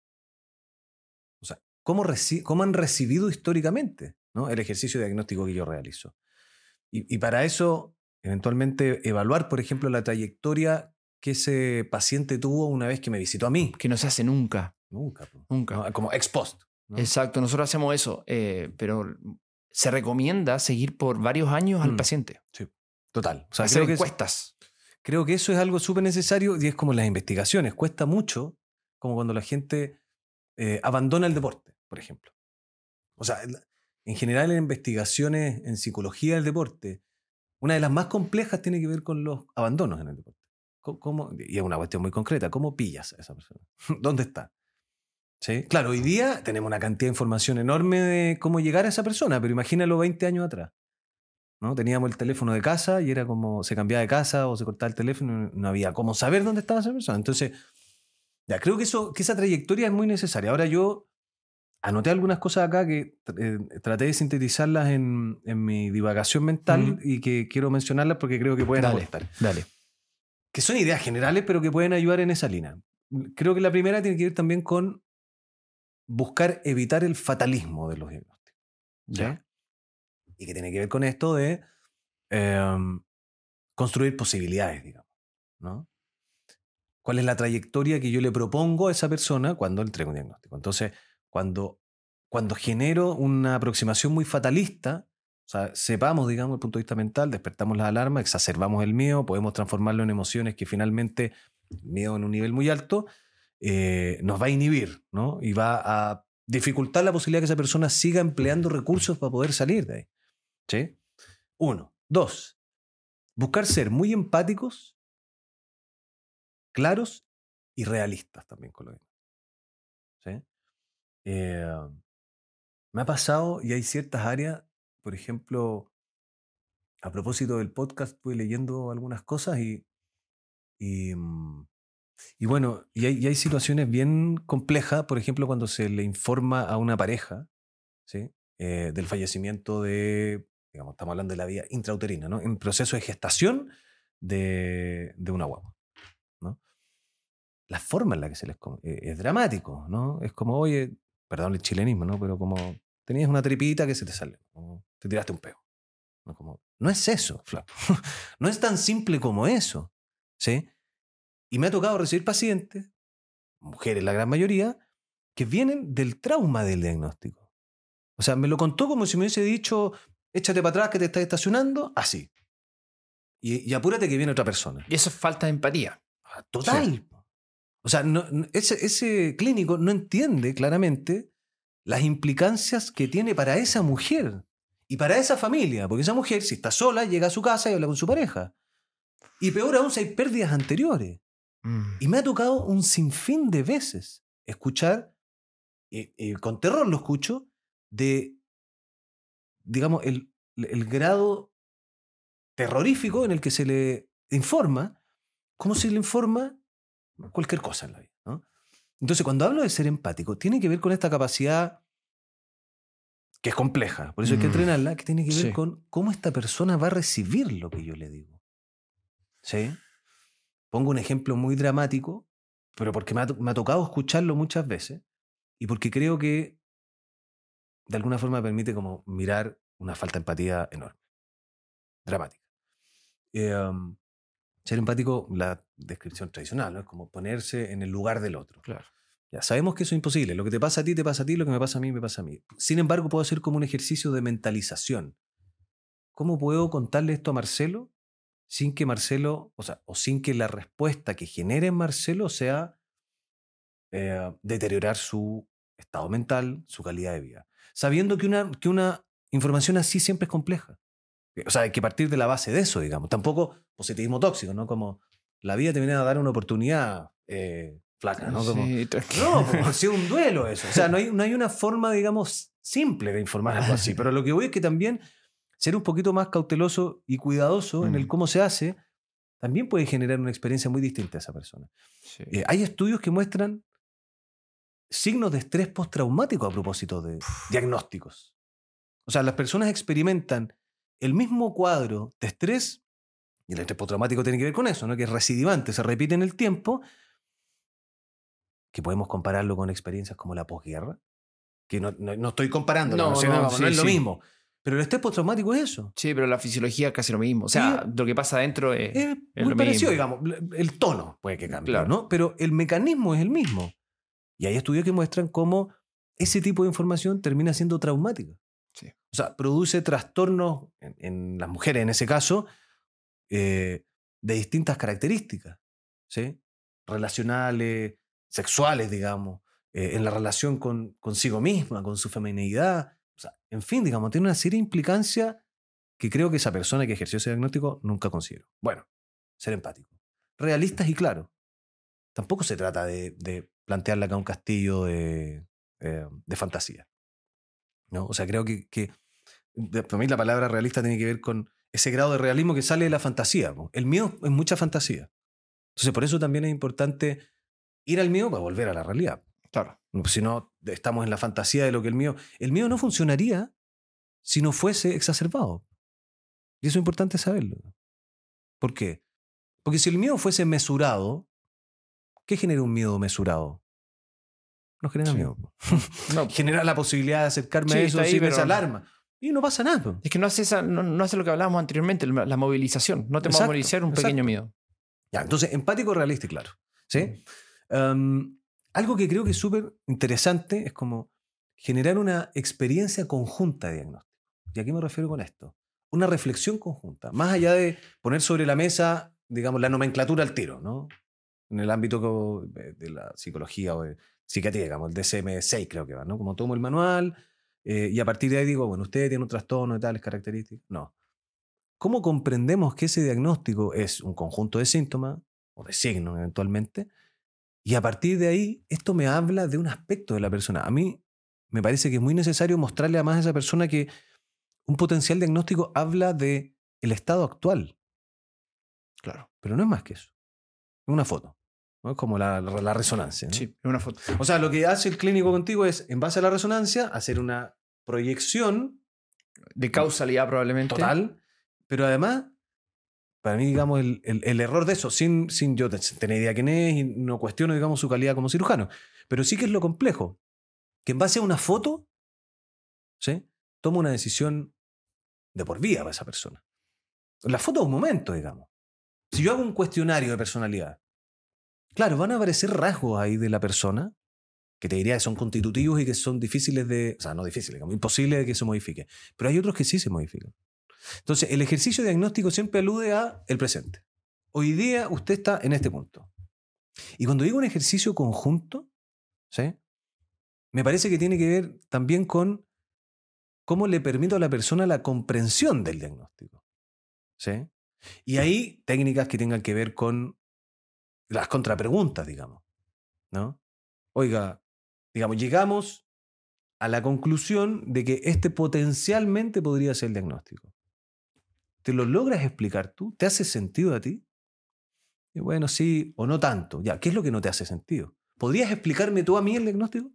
O sea, cómo han recibido históricamente, ¿no?, el ejercicio diagnóstico que yo realizo. Y para eso, eventualmente, evaluar, por ejemplo, la trayectoria que ese paciente tuvo una vez que me visitó a mí. Que no se hace nunca. Nunca. Nunca. ¿No? Como ex post, ¿no? Exacto, nosotros hacemos eso, pero se recomienda seguir por varios años al paciente. Sí, total. O sea, hacer creo encuestas. Creo que eso es algo súper necesario y es como las investigaciones. Cuesta mucho, como cuando la gente abandona el deporte, por ejemplo. O sea, en general en investigaciones en psicología del deporte, una de las más complejas tiene que ver con los abandonos en el deporte. Y es una cuestión muy concreta. ¿Cómo pillas a esa persona? ¿Dónde está? ¿Sí? Claro, hoy día tenemos una cantidad de información enorme de cómo llegar a esa persona, pero imagínalo 20 años atrás, ¿no? Teníamos el teléfono de casa y era como se cambiaba de casa o se cortaba el teléfono, no había cómo saber dónde estaba esa persona. Entonces, ya creo que esa trayectoria es muy necesaria. Ahora yo anoté algunas cosas acá que traté de sintetizarlas en mi divagación mental y que quiero mencionarlas porque creo que pueden aportar. Dale. Que son ideas generales, pero que pueden ayudar en esa línea. Creo que la primera tiene que ver también con buscar evitar el fatalismo de los diagnósticos. ¿Ya? Y que tiene que ver con esto de construir posibilidades, digamos, ¿no? ¿Cuál es la trayectoria que yo le propongo a esa persona cuando entrego un diagnóstico? Entonces, cuando genero una aproximación muy fatalista, o sea, sepamos, digamos, desde el punto de vista mental, despertamos la alarma, exacerbamos el miedo, podemos transformarlo en emociones que finalmente, el miedo en un nivel muy alto, nos va a inhibir, ¿no? Y va a dificultar la posibilidad de que esa persona siga empleando recursos para poder salir de ahí. ¿Sí? 1. 2. Buscar ser muy empáticos, claros y realistas también con lo demás. ¿Sí? Me ha pasado, y hay ciertas áreas, por ejemplo, a propósito del podcast, estuve leyendo algunas cosas y bueno, y hay situaciones bien complejas, por ejemplo, cuando se le informa a una pareja, ¿sí?, del fallecimiento de, digamos, estamos hablando de la vida intrauterina, ¿no?, en proceso de gestación de una guagua, ¿no? La forma en la que se les es dramático, ¿no? Es como, oye, perdón el chilenismo, ¿no?, pero como tenías una tripita que se te sale, ¿no?, te tiraste un peo, ¿no? Como, no es eso, flaco. No es tan simple como eso, ¿sí? Y me ha tocado recibir pacientes, mujeres la gran mayoría, que vienen del trauma del diagnóstico. O sea, me lo contó como si me hubiese dicho, échate para atrás que te estás estacionando, así. Y apúrate que viene otra persona. Y eso es falta de empatía. Total. Sí. O sea, ese clínico no entiende claramente las implicancias que tiene para esa mujer y para esa familia. Porque esa mujer, si está sola, llega a su casa y habla con su pareja. Y peor aún si hay pérdidas anteriores. Y me ha tocado un sinfín de veces escuchar, y con terror lo escucho, de, digamos, el grado terrorífico en el que se le informa, como si le informa cualquier cosa en la vida, ¿no? Entonces, cuando hablo de ser empático, tiene que ver con esta capacidad que es compleja, por eso hay que entrenarla, que tiene que ver con cómo esta persona va a recibir lo que yo le digo. ¿Sí? Pongo un ejemplo muy dramático, pero porque me ha tocado escucharlo muchas veces y porque creo que de alguna forma permite como mirar una falta de empatía enorme, dramática. Ser empático, la descripción tradicional, ¿no?, es como ponerse en el lugar del otro. Claro. Ya sabemos que eso es imposible. Lo que te pasa a ti, te pasa a ti. Lo que me pasa a mí, me pasa a mí. Sin embargo, puedo hacer como un ejercicio de mentalización. ¿Cómo puedo contarle esto a Marcelo sin que Marcelo, o sin que la respuesta que genere en Marcelo sea deteriorar su estado mental, su calidad de vida? Sabiendo que una información así siempre es compleja. O sea, hay que partir de la base de eso, digamos. Tampoco positivismo tóxico, ¿no? Como la vida te viene a dar una oportunidad flaca, ¿no? Como, sí, no, como ha sido un duelo eso. O sea, no hay una forma, digamos, simple de informar algo así. Pero lo que voy es que también ser un poquito más cauteloso y cuidadoso en el cómo se hace también puede generar una experiencia muy distinta a esa persona. Sí. Hay estudios que muestran signos de estrés postraumático a propósito de diagnósticos. O sea, las personas experimentan el mismo cuadro de estrés, y el estrés postraumático tiene que ver con eso, ¿no? Que es recidivante, se repite en el tiempo, que podemos compararlo con experiencias como la posguerra, que no estoy comparando, no es lo mismo. Pero el estrés postraumático es eso. Sí, pero la fisiología es casi lo mismo. O sea, lo que pasa adentro es muy lo parecido, mismo. digamos. El tono puede que cambie, Claro. ¿no? Pero el mecanismo es el mismo. Y hay estudios que muestran cómo ese tipo de información termina siendo traumática. Sí. O sea, produce trastornos en las mujeres, en ese caso, de distintas características, ¿sí? Relacionales, sexuales, digamos, en la relación consigo misma, con su femineidad. O sea, en fin, digamos, tiene una serie de implicancias que creo que esa persona que ejerció ese diagnóstico nunca consideró. Bueno, ser empático. Realistas y claros. Tampoco se trata de plantearle acá un castillo de fantasía, ¿no? O sea, creo que para mí la palabra realista tiene que ver con ese grado de realismo que sale de la fantasía. El miedo es mucha fantasía. Entonces, por eso también es importante ir al miedo para volver a la realidad. Claro. Si no, estamos en la fantasía de lo que el miedo... El miedo no funcionaría si no fuese exacerbado. Y eso es importante saberlo. ¿Por qué? Porque si el miedo fuese mesurado, ¿qué genera un miedo mesurado? No genera miedo. No. Genera la posibilidad de acercarme a eso sin esa alarma. Y no pasa nada. Es que no hace lo que hablábamos anteriormente, la movilización. No te va a movilizar un pequeño miedo. Ya, entonces, empático, realista y claro. ¿Sí? Algo que creo que es súper interesante es como generar una experiencia conjunta de diagnóstico. ¿Y a qué me refiero con esto? Una reflexión conjunta. Más allá de poner sobre la mesa, digamos, la nomenclatura al tiro, ¿no? En el ámbito de la psicología o de psiquiatría, digamos, el DSM-6 creo que va, ¿no? Como tomo el manual y a partir de ahí digo, bueno, usted tiene un trastorno de tales características. No. ¿Cómo comprendemos que ese diagnóstico es un conjunto de síntomas o de signos eventualmente? Y a partir de ahí, esto me habla de un aspecto de la persona. A mí me parece que es muy necesario mostrarle además a esa persona que un potencial diagnóstico habla del estado actual. Claro. Pero no es más que eso. Es una foto. ¿No? Es como la resonancia, ¿no? Sí, es una foto. O sea, lo que hace el clínico contigo es, en base a la resonancia, hacer una proyección de causalidad probablemente. Total. Pero además, para mí, digamos, el error de eso, sin yo tener idea quién es y no cuestiono, digamos, su calidad como cirujano, pero sí que es lo complejo, que en base a una foto, ¿sí? Toma una decisión de por vida para esa persona. La foto es un momento, digamos. Si yo hago un cuestionario de personalidad, claro, van a aparecer rasgos ahí de la persona que te diría que son constitutivos y que son difíciles de... O sea, no difíciles, digamos, imposible de que se modifique. Pero hay otros que sí se modifican. Entonces, el ejercicio diagnóstico siempre alude a el presente. Hoy día usted está en este punto. Y cuando digo un ejercicio conjunto, ¿sí? Me parece que tiene que ver también con cómo le permito a la persona la comprensión del diagnóstico. ¿Sí? Y hay técnicas que tengan que ver con las contrapreguntas, digamos, ¿no? Oiga, digamos, llegamos a la conclusión de que este potencialmente podría ser el diagnóstico. ¿Te lo logras explicar tú? ¿Te hace sentido a ti? Y bueno, sí o no tanto. Ya, ¿qué es lo que no te hace sentido? ¿Podrías explicarme tú a mí el diagnóstico?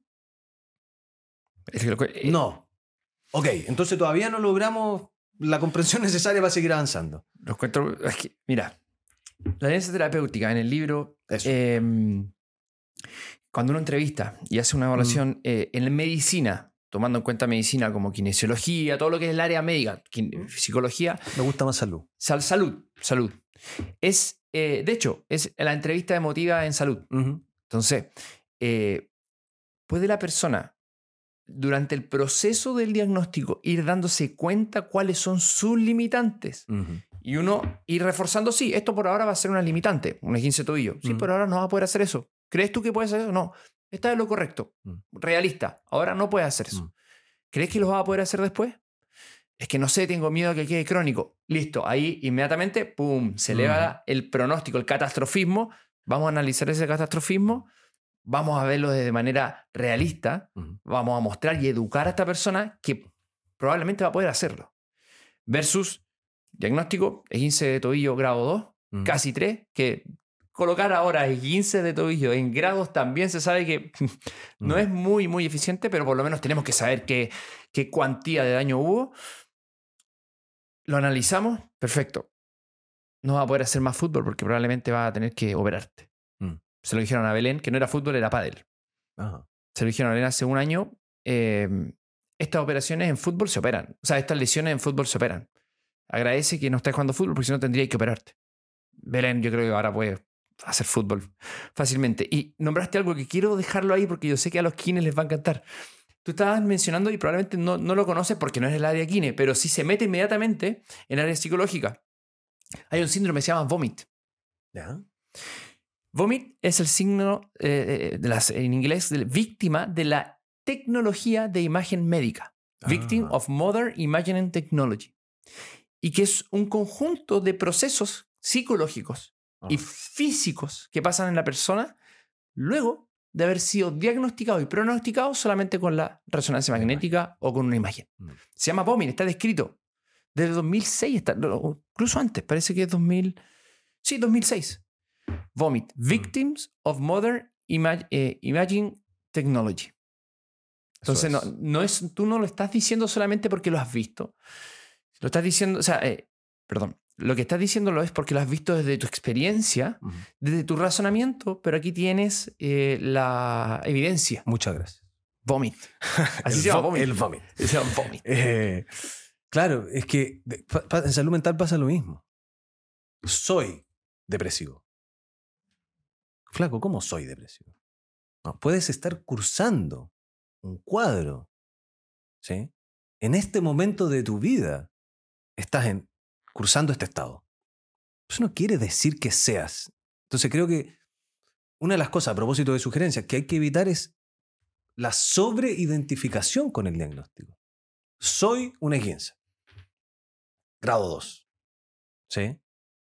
No. Ok, entonces todavía no logramos la comprensión necesaria para seguir avanzando. Los encuentro, es que, mira, la alianza terapéutica en el libro, cuando uno entrevista y hace una evaluación en medicina, tomando en cuenta medicina como kinesiología, todo lo que es el área médica, psicología. Me gusta más salud. Salud. Es, de hecho, es la entrevista emotiva en salud. Entonces, puede la persona, durante el proceso del diagnóstico, ir dándose cuenta cuáles son sus limitantes. Y uno ir reforzando, sí, esto por ahora va a ser una limitante, un esguince de tobillo. Sí, por ahora no va a poder hacer eso. ¿Crees tú que puedes hacer eso? No. Está en lo correcto. Realista. Ahora no puedes hacer eso. ¿Crees que lo vas a poder hacer después? Es que no sé, tengo miedo a que quede crónico. Listo, ahí inmediatamente, ¡pum!, se eleva el pronóstico, el catastrofismo. Vamos a analizar ese catastrofismo, vamos a verlo de manera realista, vamos a mostrar y educar a esta persona que probablemente va a poder hacerlo. Versus diagnóstico, esguince de tobillo grado 2, casi 3, que colocar ahora esguinces de tobillo en grados también se sabe que no es muy, muy eficiente, pero por lo menos tenemos que saber qué cuantía de daño hubo. Lo analizamos, perfecto. No va a poder hacer más fútbol porque probablemente va a tener que operarte. Se lo dijeron a Belén, que no era fútbol, era pádel. Ajá. Se lo dijeron a Belén hace un año. Estas operaciones en fútbol se operan. O sea, estas lesiones en fútbol se operan. Agradece que no estés jugando fútbol porque si no tendría que operarte. Belén, yo creo que ahora puede hacer fútbol fácilmente. Y nombraste algo que quiero dejarlo ahí porque yo sé que a los kines les va a encantar. Tú estabas mencionando y probablemente no lo conoces porque no es el área kine, pero sí se mete inmediatamente en el área psicológica. Hay un síndrome que se llama VOMIT. ¿Ya? VOMIT es el signo en inglés de víctima de la tecnología de imagen médica. Victim of Modern Imaging Technology. Y que es un conjunto de procesos psicológicos y físicos que pasan en la persona luego de haber sido diagnosticado y pronosticado solamente con la resonancia magnética o con una imagen. Se llama VOMIT, está descrito desde 2006, incluso antes, parece que es 2006. VOMIT, Victims of Modern Imaging Technology. Entonces, tú no lo estás diciendo solamente porque lo has visto. Lo estás diciendo, lo que estás diciendo lo es porque lo has visto desde tu experiencia, desde tu razonamiento, pero aquí tienes la evidencia. Muchas gracias. VOMIT. Así se llama VOMIT. El VOMIT. Se llama VOMIT. Claro, es que en salud mental pasa lo mismo. Soy depresivo. Flaco, ¿cómo soy depresivo? No, puedes estar cursando un cuadro, ¿sí? En este momento de tu vida estás cursando este estado. Eso no quiere decir que seas. Entonces creo que una de las cosas a propósito de sugerencias que hay que evitar es la sobreidentificación con el diagnóstico. Soy una esguince. Grado 2. ¿Sí?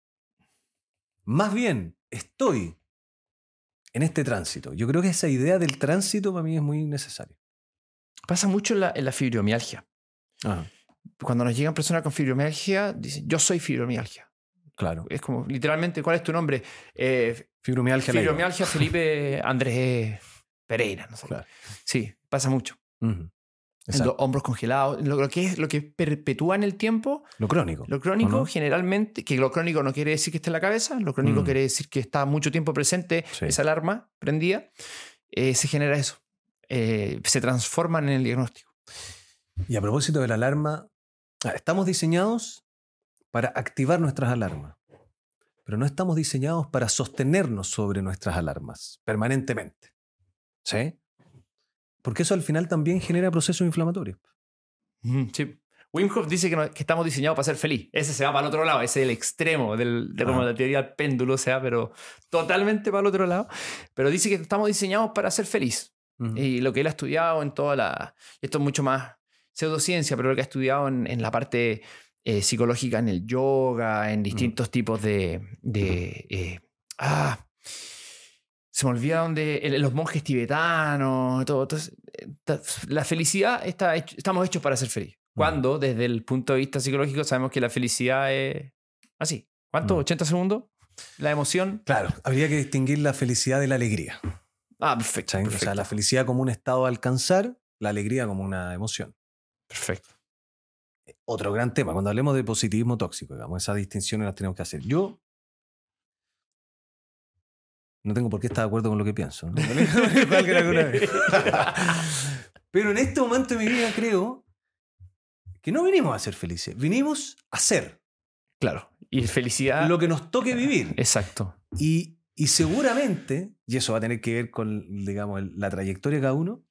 Más bien, estoy en este tránsito. Yo creo que esa idea del tránsito para mí es muy necesaria. Pasa mucho en la fibromialgia. Ajá. Cuando nos llegan personas con fibromialgia, dicen, yo soy fibromialgia. Claro. Es como, literalmente, ¿cuál es tu nombre? Fibromialgia. Fibromialgia Felipe Andrés Pereira. No sé. Claro. Sí, pasa mucho. Uh-huh. En los hombros congelados, lo que perpetúa en el tiempo. Lo crónico. Lo crónico, ¿no? Generalmente, que lo crónico no quiere decir que esté en la cabeza, lo crónico quiere decir que está mucho tiempo presente, Sí. esa alarma prendida, se genera eso. Se transforman en el diagnóstico. Y a propósito de la alarma, estamos diseñados para activar nuestras alarmas, pero no estamos diseñados para sostenernos sobre nuestras alarmas permanentemente. ¿Sí? Porque eso al final también genera procesos inflamatorios. Sí. Wim Hof dice que estamos diseñados para ser feliz. Ese se va para el otro lado, ese es el extremo de como la teoría del péndulo, pero totalmente para el otro lado. Pero dice que estamos diseñados para ser feliz. Uh-huh. Y lo que él ha estudiado en esto es mucho más pseudociencia, pero lo que ha estudiado en la parte psicológica, en el yoga, en distintos tipos se me olvida los monjes tibetanos, todo. Entonces, la felicidad estamos hechos para ser felices. Cuando, desde el punto de vista psicológico, sabemos que la felicidad es así. ¿Cuánto? ¿80 segundos? La emoción. Claro, habría que distinguir la felicidad de la alegría. Perfecto. O sea, la felicidad como un estado a alcanzar, la alegría como una emoción. Perfecto. Otro gran tema, cuando hablemos de positivismo tóxico, digamos, esas distinciones las tenemos que hacer. Yo no tengo por qué estar de acuerdo con lo que pienso, ¿no? Pero en este momento de mi vida creo que no vinimos a ser felices, vinimos a ser. Claro. Y felicidad. Lo que nos toque vivir. Exacto. Y seguramente, y eso va a tener que ver con, digamos, la trayectoria de cada uno,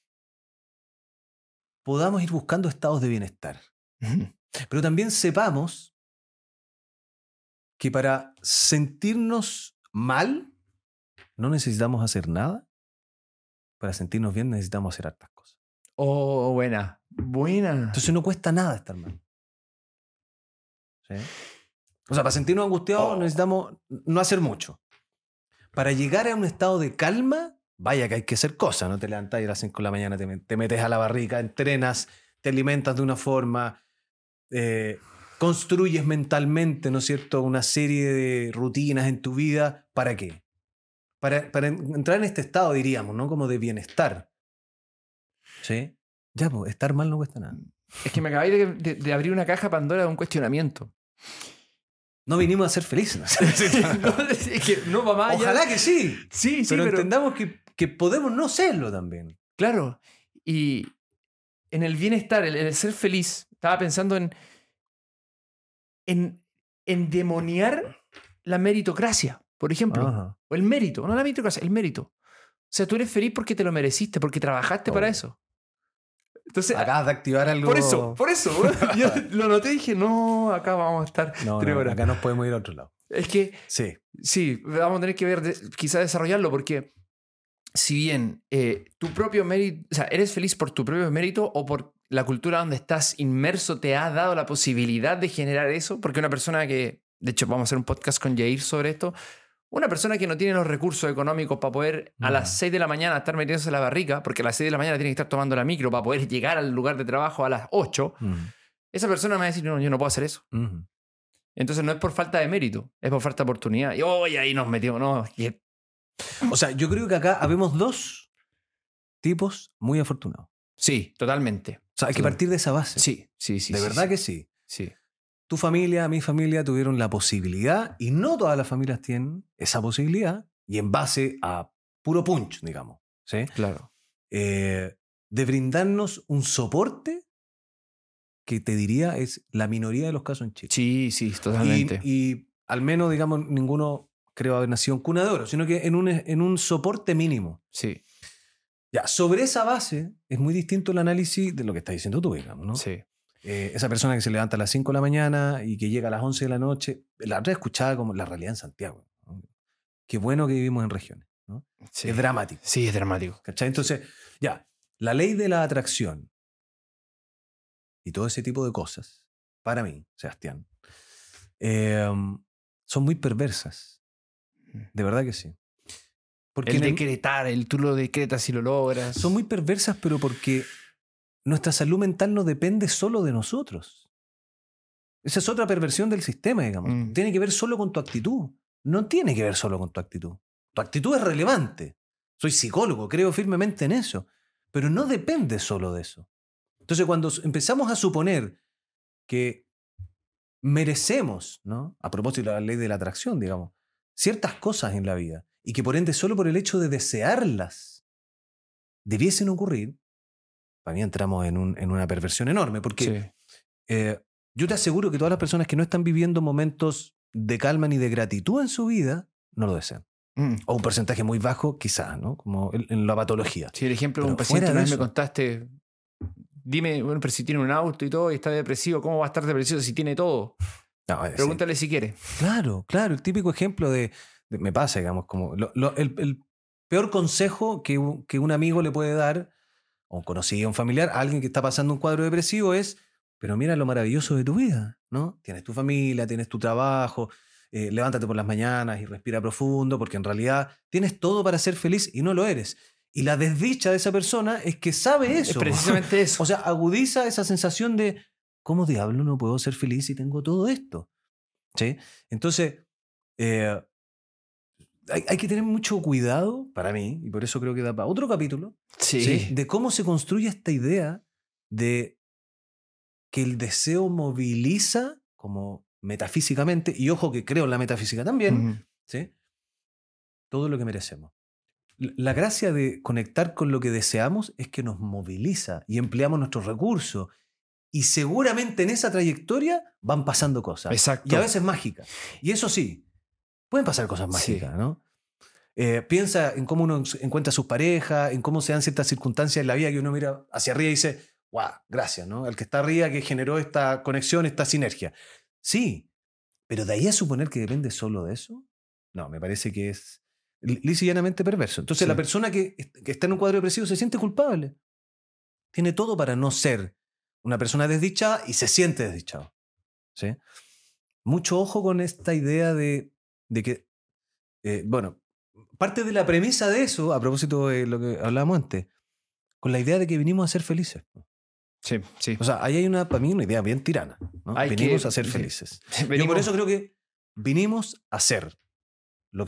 podamos ir buscando estados de bienestar. Pero también sepamos que para sentirnos mal no necesitamos hacer nada. Para sentirnos bien necesitamos hacer hartas cosas. Oh, buena. Entonces no cuesta nada estar mal. ¿Sí? O sea, para sentirnos angustiados necesitamos no hacer mucho. Para llegar a un estado de calma, vaya que hay que hacer cosas. No te levantás y a las 5 de la mañana te metes a la barrica, entrenas, te alimentas de una forma, construyes mentalmente, ¿no es cierto?, una serie de rutinas en tu vida ¿para qué? Para entrar en este estado, diríamos, ¿no? Como de bienestar. ¿Sí? Ya, pues, estar mal no cuesta nada. Es que me acabáis de abrir una caja Pandora de un cuestionamiento. No vinimos a ser felices. No, es que no va más allá. Ojalá que sí. Sí, pero entendamos que podemos no serlo también. Claro. Y en el bienestar, en el ser feliz, estaba pensando en endemoniar la meritocracia, por ejemplo. Ajá. O el mérito, no la meritocracia, el mérito. O sea, tú eres feliz porque te lo mereciste, porque trabajaste para eso. Entonces, acabas de activar algo. Por eso. Yo lo noté y dije, no, acá vamos a estar 3 horas. Acá nos podemos ir a otro lado. Es que sí, vamos a tener que ver, quizás desarrollarlo, porque si bien tu propio mérito, o sea, eres feliz por tu propio mérito o por la cultura donde estás inmerso te ha dado la posibilidad de generar eso, porque una persona que, de hecho vamos a hacer un podcast con Jair sobre esto, una persona que no tiene los recursos económicos para poder a las 6 de la mañana estar metiéndose en la barriga, porque a las 6 de la mañana tiene que estar tomando la micro para poder llegar al lugar de trabajo a las 8, esa persona me va a decir, no, yo no puedo hacer eso. Entonces no es por falta de mérito, es por falta de oportunidad. Y ahí nos metimos, no. O sea, yo creo que acá habemos 2 tipos muy afortunados. Sí, totalmente. O sea, hay que partir de esa base. Sí. De verdad que sí. Sí. Tu familia, mi familia tuvieron la posibilidad, y no todas las familias tienen esa posibilidad, y en base a puro punch, digamos. ¿Sí? Claro. De brindarnos un soporte que te diría es la minoría de los casos en Chile. Sí, totalmente. Y al menos, digamos, ninguno creo haber nacido en cuna de oro, sino que en un soporte mínimo. Sí. Ya, sobre esa base es muy distinto el análisis de lo que estás diciendo tú, digamos, ¿no? Sí. Esa persona que se levanta a las 5 de la mañana y que llega a las 11 de la noche, la otra escuchaba como la realidad en Santiago, ¿no? Qué bueno que vivimos en regiones, ¿no? Sí. Es dramático. Sí, es dramático. ¿Cachai? Entonces, ya, la ley de la atracción y todo ese tipo de cosas, para mí, Sebastián, son muy perversas. De verdad que sí. Porque decretar, tú lo decretas y lo logras. Son muy perversas, pero porque nuestra salud mental no depende solo de nosotros. Esa es otra perversión del sistema, digamos. Tiene que ver solo con tu actitud. No tiene que ver solo con tu actitud. Tu actitud es relevante. Soy psicólogo, creo firmemente en eso. Pero no depende solo de eso. Entonces, cuando empezamos a suponer que merecemos, ¿no? A propósito de la ley de la atracción, digamos, ciertas cosas en la vida, y que por ende solo por el hecho de desearlas debiesen ocurrir, para mí entramos en una perversión enorme, porque yo te aseguro que todas las personas que no están viviendo momentos de calma ni de gratitud en su vida, no lo desean. O un porcentaje muy bajo, quizás, ¿no? Como en la patología. Sí, el ejemplo de Pero un paciente fuera de me eso, contaste, dime, bueno, pero si tiene un auto y todo y está depresivo, ¿cómo va a estar depresivo si tiene todo? no, Pregúntale si quiere. Claro, el típico ejemplo me pasa, digamos, como el peor consejo que un amigo le puede dar, o un conocido, un familiar, a alguien que está pasando un cuadro depresivo es, pero mira lo maravilloso de tu vida, ¿no? Tienes tu familia, tienes tu trabajo, levántate por las mañanas y respira profundo, porque en realidad tienes todo para ser feliz y no lo eres. Y la desdicha de esa persona es que sabe eso. Es precisamente eso. O sea, agudiza esa sensación de, ¿cómo diablo no puedo ser feliz si tengo todo esto? ¿Sí? Entonces, hay que tener mucho cuidado, para mí, y por eso creo que da para otro capítulo, ¿sí? De cómo se construye esta idea de que el deseo moviliza como metafísicamente, y ojo que creo en la metafísica también, ¿sí? Todo lo que merecemos. La gracia de conectar con lo que deseamos es que nos moviliza y empleamos nuestros recursos. Y seguramente en esa trayectoria van pasando cosas. Exacto. Y a veces mágicas. Y eso sí, pueden pasar cosas mágicas, ¿no? Piensa en cómo uno encuentra a sus parejas, en cómo se dan ciertas circunstancias en la vida que uno mira hacia arriba y dice, wow, gracias, ¿no? El que está arriba que generó esta conexión, esta sinergia. Sí, pero de ahí a suponer que depende solo de eso, no, me parece que es lisa y llanamente perverso. Entonces la persona que está en un cuadro depresivo se siente culpable. Tiene todo para no ser una persona desdichada y se siente desdichado. ¿Sí? Mucho ojo con esta idea de que, bueno, parte de la premisa de eso, a propósito de lo que hablábamos antes, con la idea de que vinimos a ser felices. Sí. O sea, ahí hay para mí una idea bien tirana, ¿no? Vinimos a ser felices. Yo por eso creo que vinimos a hacer lo que toque.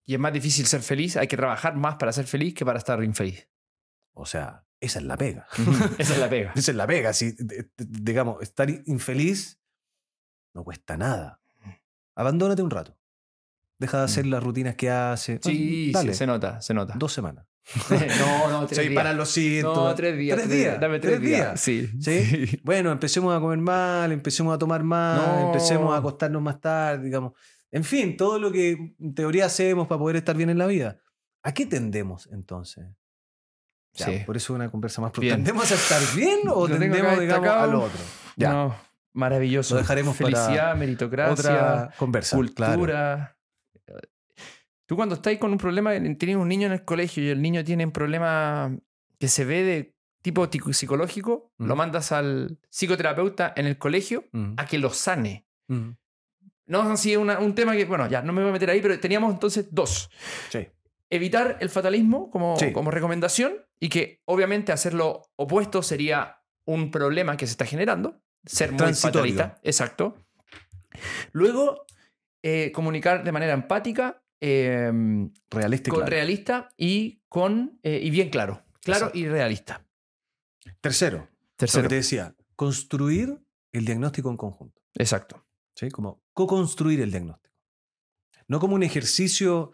y es más difícil ser feliz, hay que trabajar más para ser feliz que para estar infeliz. O sea, esa es la pega. Esa es la pega. Esa es la pega. Si, digamos, estar infeliz no cuesta nada. Abandónate un rato. Deja de hacer las rutinas que hace. Sí, dale. Sí, se nota. 2 semanas. No, 3 días. Para los síntomas. No, 3 días. 3 días. Dame 3 días. Sí. ¿Sí? Bueno, empecemos a comer mal, empecemos a tomar mal, empecemos a acostarnos más tarde, digamos. En fin, todo lo que en teoría hacemos para poder estar bien en la vida. ¿A qué tendemos entonces? Ya, Sí. por eso es una conversa más Bien. ¿Tendemos a estar bien o Lo tengo tendemos, acá digamos, destacado. a lo otro? Ya. No, maravilloso. Lo dejaremos Felicidad, para meritocracia, otra conversa. Claro. cultura. Tú cuando estás con un problema, tienes un niño en el colegio y el niño tiene un problema que se ve de tipo psicológico, lo mandas al psicoterapeuta en el colegio a que lo sane. No, así es un tema que, bueno, ya no me voy a meter ahí, pero teníamos entonces 2. Sí. Evitar el fatalismo como Sí. recomendación y que obviamente hacer lo opuesto sería un problema que se está generando, ser muy Transitorio. fatalista. Exacto. Luego, comunicar de manera empática, realista y bien claro. Claro. Exacto. Y realista. Tercero, lo que te decía, construir el diagnóstico en conjunto. Exacto. ¿Sí? Como co-construir el diagnóstico. No como un ejercicio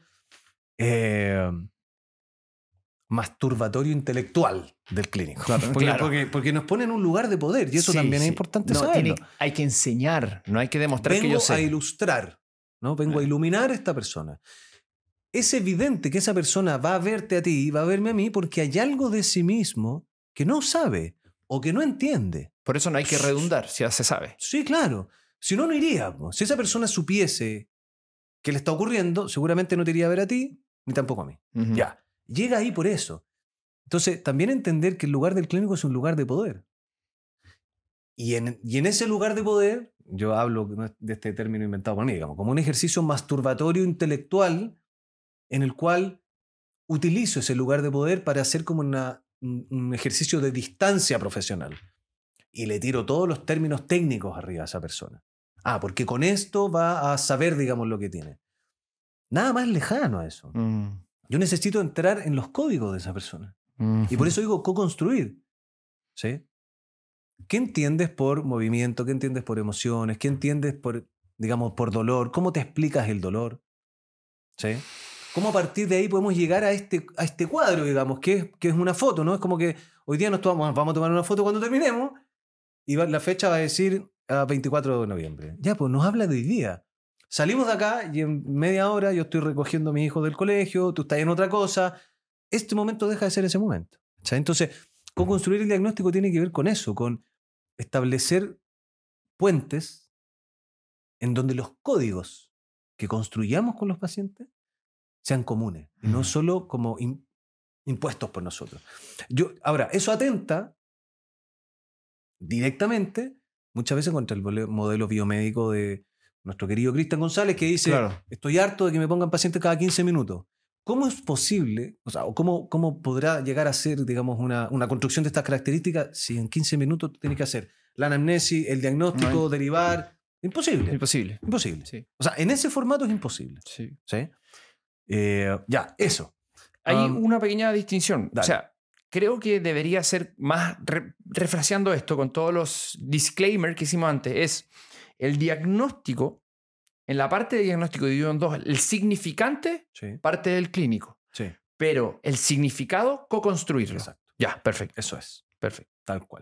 masturbatorio intelectual del clínico. Porque nos pone en un lugar de poder y eso también es importante saberlo. Hay que enseñar, no hay que demostrar que yo Vengo sé. a ilustrar, ¿no? Vengo a iluminar a esta persona. Es evidente que esa persona va a verte a ti y va a verme a mí porque hay algo de sí mismo que no sabe o que no entiende. Por eso no hay que redundar, si ya se sabe. Sí, claro. Si no, no iría. Si esa persona supiese qué le está ocurriendo, seguramente no te iría a ver a ti ni tampoco a mí. Uh-huh. Ya. Llega ahí por eso. Entonces, también entender que el lugar del clínico es un lugar de poder. Y en ese lugar de poder, yo hablo de este término inventado por mí, digamos, como un ejercicio masturbatorio intelectual en el cual utilizo ese lugar de poder para hacer como un ejercicio de distancia profesional. Y le tiro todos los términos técnicos arriba a esa persona. Porque con esto va a saber, digamos, lo que tiene. Nada más lejano a eso. Yo necesito entrar en los códigos de esa persona. Y por eso digo co-construir. ¿Sí? ¿Qué entiendes por movimiento? ¿Qué entiendes por emociones? ¿Qué entiendes por, digamos, por dolor? ¿Cómo te explicas el dolor? ¿Sí? ¿Cómo a partir de ahí podemos llegar a este cuadro, digamos, que es una foto, ¿no? Es como que hoy día vamos a tomar una foto cuando terminemos y la fecha va a decir 24 de noviembre. Ya, pues nos habla de hoy día. Salimos de acá y en media hora yo estoy recogiendo a mi hijo del colegio, tú estás en otra cosa. Este momento deja de ser ese momento. ¿Sí? Entonces, co-construir el diagnóstico tiene que ver con eso, con establecer puentes en donde los códigos que construyamos con los pacientes sean comunes y no solo como impuestos por nosotros. Ahora, eso atenta directamente muchas veces contra el modelo biomédico de nuestro querido Cristian González, que dice, estoy harto de que me pongan pacientes cada 15 minutos. ¿Cómo es posible, o sea, cómo podrá llegar a ser, digamos, una construcción de estas características si en 15 minutos tú tienes que hacer la anamnesis, el diagnóstico, derivar? Imposible. Imposible. Sí. O sea, en ese formato es imposible. Sí. ¿Sí? Ya, eso. Hay una pequeña distinción. Dale. O sea, creo que debería ser más, refraseando esto con todos los disclaimers que hicimos antes, es el diagnóstico, en la parte de diagnóstico dividido en 2, el significante parte del clínico, pero el significado co-construirlo. Exacto. Ya, perfecto. Eso es. Perfecto. Tal cual.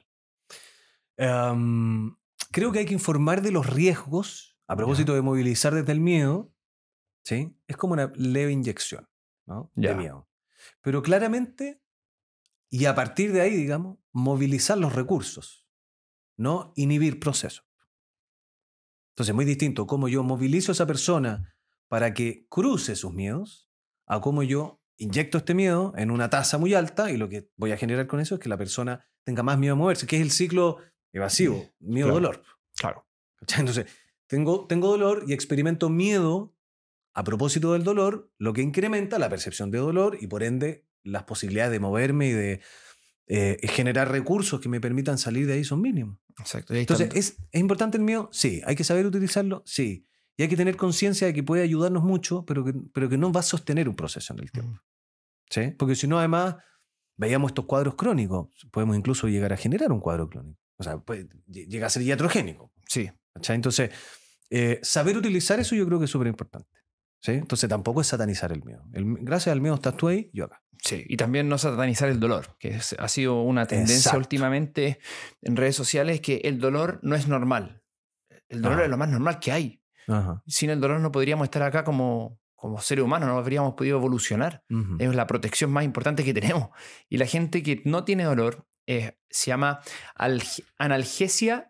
Creo que hay que informar de los riesgos, a propósito de movilizar desde el miedo, ¿sí? Es como una leve inyección, ¿no? De miedo. Pero claramente, y a partir de ahí, digamos, movilizar los recursos, no inhibir procesos. Entonces, muy distinto cómo yo movilizo a esa persona para que cruce sus miedos a cómo yo inyecto este miedo en una tasa muy alta y lo que voy a generar con eso es que la persona tenga más miedo a moverse, que es el ciclo evasivo, miedo-dolor. Claro. Entonces, tengo dolor y experimento miedo a propósito del dolor, lo que incrementa la percepción de dolor y por ende las posibilidades de moverme y de generar recursos que me permitan salir de ahí son mínimos. Exacto. Entonces, ¿es importante el miedo? Sí. ¿Hay que saber utilizarlo? Sí. Y hay que tener conciencia de que puede ayudarnos mucho, pero que no va a sostener un proceso en el tiempo. ¿Sí? Porque si no, además, veíamos estos cuadros crónicos. Podemos incluso llegar a generar un cuadro crónico. O sea, llega a ser iatrogénico. Sí. ¿Cachai? Entonces, saber utilizar eso yo creo que es súper importante. ¿Sí? Entonces tampoco es satanizar el miedo. Gracias al miedo estás tú ahí, yo acá. Sí, y también no satanizar el dolor, que ha sido una tendencia últimamente en redes sociales, que el dolor no es normal. El dolor es lo más normal que hay. Ajá. Sin el dolor no podríamos estar acá como seres humanos, no habríamos podido evolucionar. Es la protección más importante que tenemos. Y la gente que no tiene dolor se llama analgesia.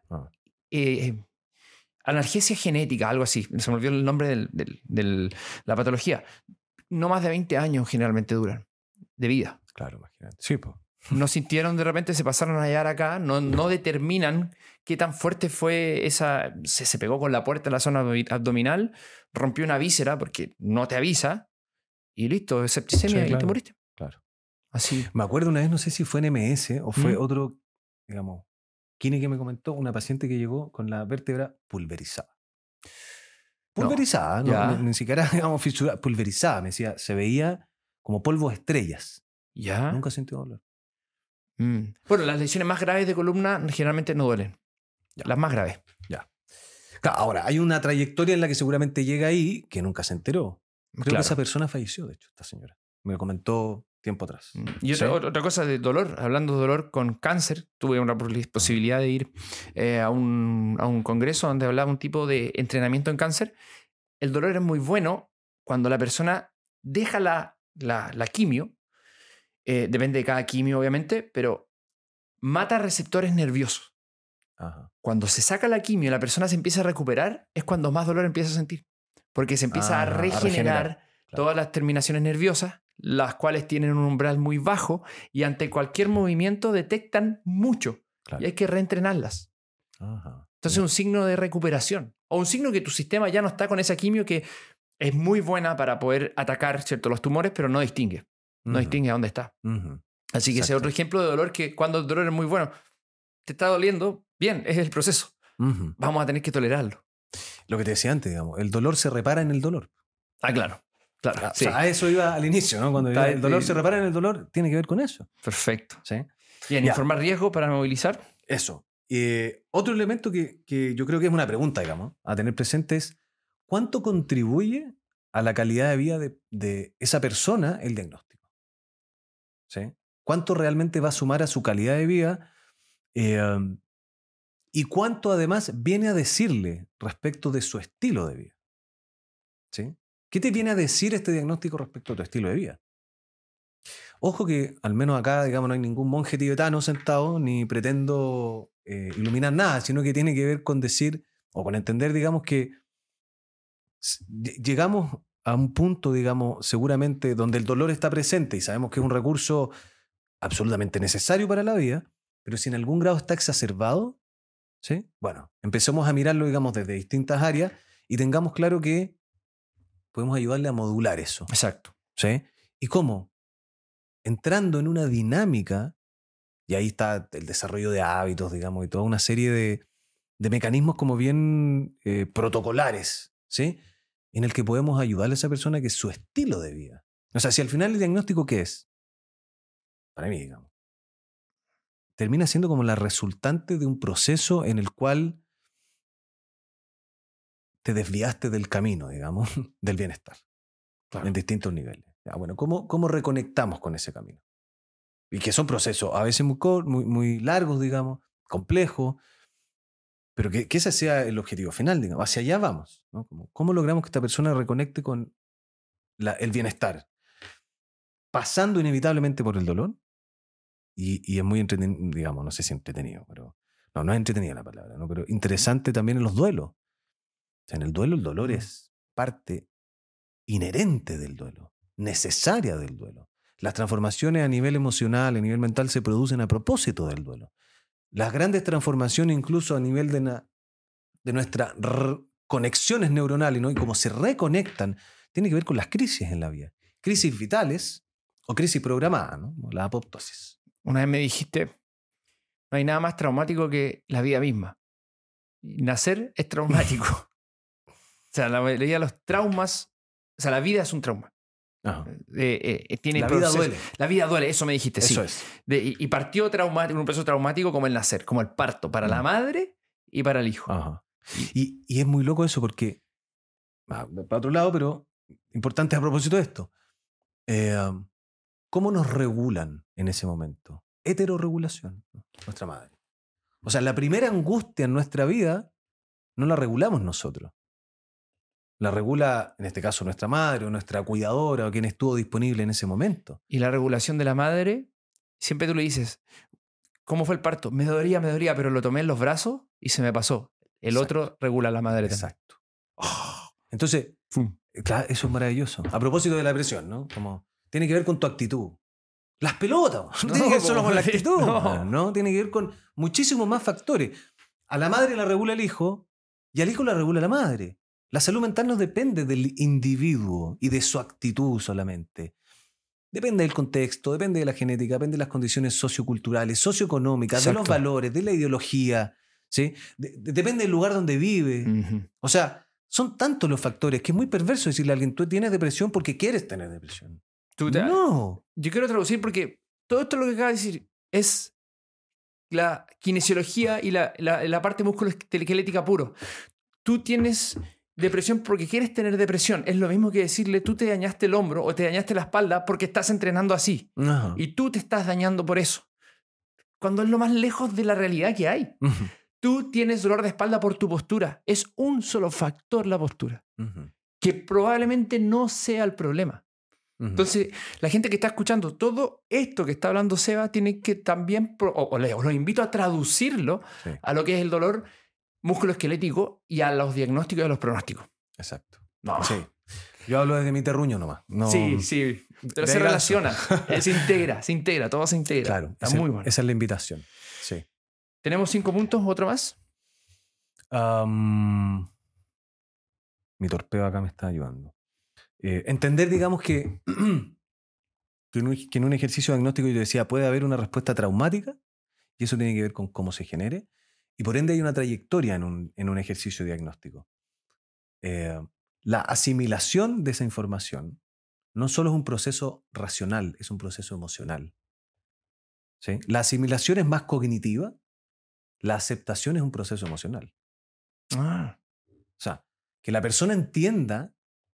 Analgesia genética, algo así. Se me olvidó el nombre de la patología. No más de 20 años generalmente duran de vida. Claro, imagínate. Sí, pues. No sintieron, de repente se pasaron a hallar acá, no determinan qué tan fuerte fue esa. Se pegó con la puerta en la zona abdominal, rompió una víscera porque no te avisa y listo, septicemia, sí, claro, y te moriste. Claro. Así. Me acuerdo una vez, no sé si fue en MS o fue otro, digamos, Kine que me comentó, una paciente que llegó con la vértebra pulverizada. Pulverizada, ni siquiera, digamos, fisurada, pulverizada. Me decía, se veía como polvo de estrellas. Ya. Nunca sentí dolor. Bueno, las lesiones más graves de columna generalmente no duelen. Ya. Las más graves. Ya. Claro, ahora, hay una trayectoria en la que seguramente llega ahí que nunca se enteró. Creo que esa persona falleció, de hecho, esta señora. Me lo comentó tiempo atrás. Y otra cosa de dolor, hablando de dolor con cáncer, tuve una posibilidad de ir a un congreso donde hablaba un tipo de entrenamiento en cáncer. El dolor es muy bueno cuando la persona deja la quimio, depende de cada quimio obviamente, pero mata receptores nerviosos. Ajá. Cuando se saca la quimio y la persona se empieza a recuperar, es cuando más dolor empieza a sentir, porque se empieza a regenerar todas las terminaciones nerviosas, las cuales tienen un umbral muy bajo y ante cualquier movimiento detectan mucho. Claro. Y hay que reentrenarlas. Ajá. Entonces es un signo de recuperación o un signo que tu sistema ya no está con esa quimio que es muy buena para poder atacar, ¿cierto?, los tumores, pero no distingue. No distingue a dónde está. Así que ese es otro ejemplo de dolor que cuando el dolor es muy bueno, te está doliendo, bien, es el proceso. Vamos a tener que tolerarlo. Lo que te decía antes, digamos, el dolor se repara en el dolor. Ah, claro. Claro, sí. O sea, a eso iba al inicio, ¿no? Cuando el dolor se repara en el dolor, tiene que ver con eso. Perfecto. ¿Sí? Bien, informar riesgo para movilizar. Eso. Otro elemento que yo creo que es una pregunta, digamos, a tener presente es ¿cuánto contribuye a la calidad de vida de esa persona el diagnóstico? ¿Sí? ¿Cuánto realmente va a sumar a su calidad de vida? Y cuánto además viene a decirle respecto de su estilo de vida. ¿Sí? ¿Qué te viene a decir este diagnóstico respecto a tu estilo de vida? Ojo que al menos acá, digamos, no hay ningún monje tibetano sentado, ni pretendo iluminar nada, sino que tiene que ver con decir, o con entender, digamos, que llegamos a un punto, digamos, seguramente donde el dolor está presente y sabemos que es un recurso absolutamente necesario para la vida, pero si en algún grado está exacerbado, ¿sí? Bueno, empecemos a mirarlo, digamos, desde distintas áreas y tengamos claro que podemos ayudarle a modular eso. Exacto. ¿Sí? ¿Y cómo? Entrando en una dinámica, y ahí está el desarrollo de hábitos, digamos, y toda una serie de mecanismos como bien protocolares, ¿sí? En el que podemos ayudarle a esa persona que es su estilo de vida. O sea, si al final el diagnóstico, ¿qué es? Para mí, digamos, termina siendo como la resultante de un proceso en el cual te desviaste del camino, digamos, del bienestar, claro, en distintos niveles. Ya, bueno, ¿cómo reconectamos con ese camino? Y que son procesos a veces muy largos, digamos, complejos, pero que ese sea el objetivo final, digamos, hacia allá vamos, ¿no? ¿Cómo logramos que esta persona reconecte con el bienestar? Pasando inevitablemente por el dolor, y es muy entretenido, digamos, no sé si entretenido, pero no es entretenida la palabra, ¿no? Pero interesante también en los duelos. O sea, en el duelo el dolor es parte inherente del duelo, necesaria del duelo. Las transformaciones a nivel emocional, a nivel mental, se producen a propósito del duelo. Las grandes transformaciones, incluso a nivel de nuestras conexiones neuronales, ¿no? Y cómo se reconectan, tiene que ver con las crisis en la vida. Crisis vitales o crisis programadas, ¿no? La apoptosis. Una vez me dijiste, no hay nada más traumático que la vida misma. Nacer es traumático. sea, la mayoría de los traumas, o sea, la vida es un trauma. Ajá. Tiene La vida duele. La vida duele, eso me dijiste, Eso sí. es. Y partió traumático, un proceso traumático como el nacer, como el parto, para la madre y para el hijo. Ajá. Y es muy loco eso porque, para otro lado, pero importante a propósito de esto, ¿cómo nos regulan en ese momento? Heterorregulación, ¿no? Nuestra madre. O sea, la primera angustia en nuestra vida no la regulamos nosotros. La regula, en este caso, nuestra madre o nuestra cuidadora o quien estuvo disponible en ese momento. Y la regulación de la madre, siempre tú le dices, ¿cómo fue el parto? Me dolía, pero lo tomé en los brazos y se me pasó. El Exacto. otro regula a la madre también. Exacto. Entonces, claro, eso es maravilloso. A propósito de la depresión, ¿no? Como tiene que ver con tu actitud. Las pelotas, no tiene que ver solo con la actitud, no, tiene que ver con muchísimos más factores. A la madre la regula el hijo y al hijo la regula la madre. La salud mental no depende del individuo y de su actitud solamente. Depende del contexto, depende de la genética, depende de las condiciones socioculturales, socioeconómicas, de los valores, de la ideología, ¿sí? Depende del lugar donde vive. Uh-huh. O sea, son tantos los factores que es muy perverso decirle a alguien, tú tienes depresión porque quieres tener depresión. No. Yo quiero traducir porque todo esto lo que acaba de decir es la kinesiología y la parte musculoesquelética puro. Tú tienes depresión porque quieres tener depresión. Es lo mismo que decirle tú te dañaste el hombro o te dañaste la espalda porque estás entrenando así. Ajá. Y tú te estás dañando por eso. Cuando es lo más lejos de la realidad que hay. Uh-huh. Tú tienes dolor de espalda por tu postura. Es un solo factor la postura. Uh-huh. Que probablemente no sea el problema. Uh-huh. Entonces, la gente que está escuchando todo esto que está hablando Seba tiene que también, o los invito a traducirlo Sí. a lo que es el dolor musculoesquelético y a los diagnósticos y a los pronósticos. Exacto. No. Sí. Yo hablo desde mi terruño nomás. No, Sí. Pero de se ahí relaciona, se integra, todo se integra. Claro, Está muy bueno. esa es la invitación. Sí. ¿Tenemos 5 puntos? ¿Otro más? Mi torpeo acá me está ayudando. Entender, digamos, que en un ejercicio diagnóstico yo te decía, puede haber una respuesta traumática y eso tiene que ver con cómo se genere y por ende hay una trayectoria en un ejercicio diagnóstico. La asimilación de esa información no solo es un proceso racional, es un proceso emocional. ¿Sí? La asimilación es más cognitiva, la aceptación es un proceso emocional. Ah. O sea, que la persona entienda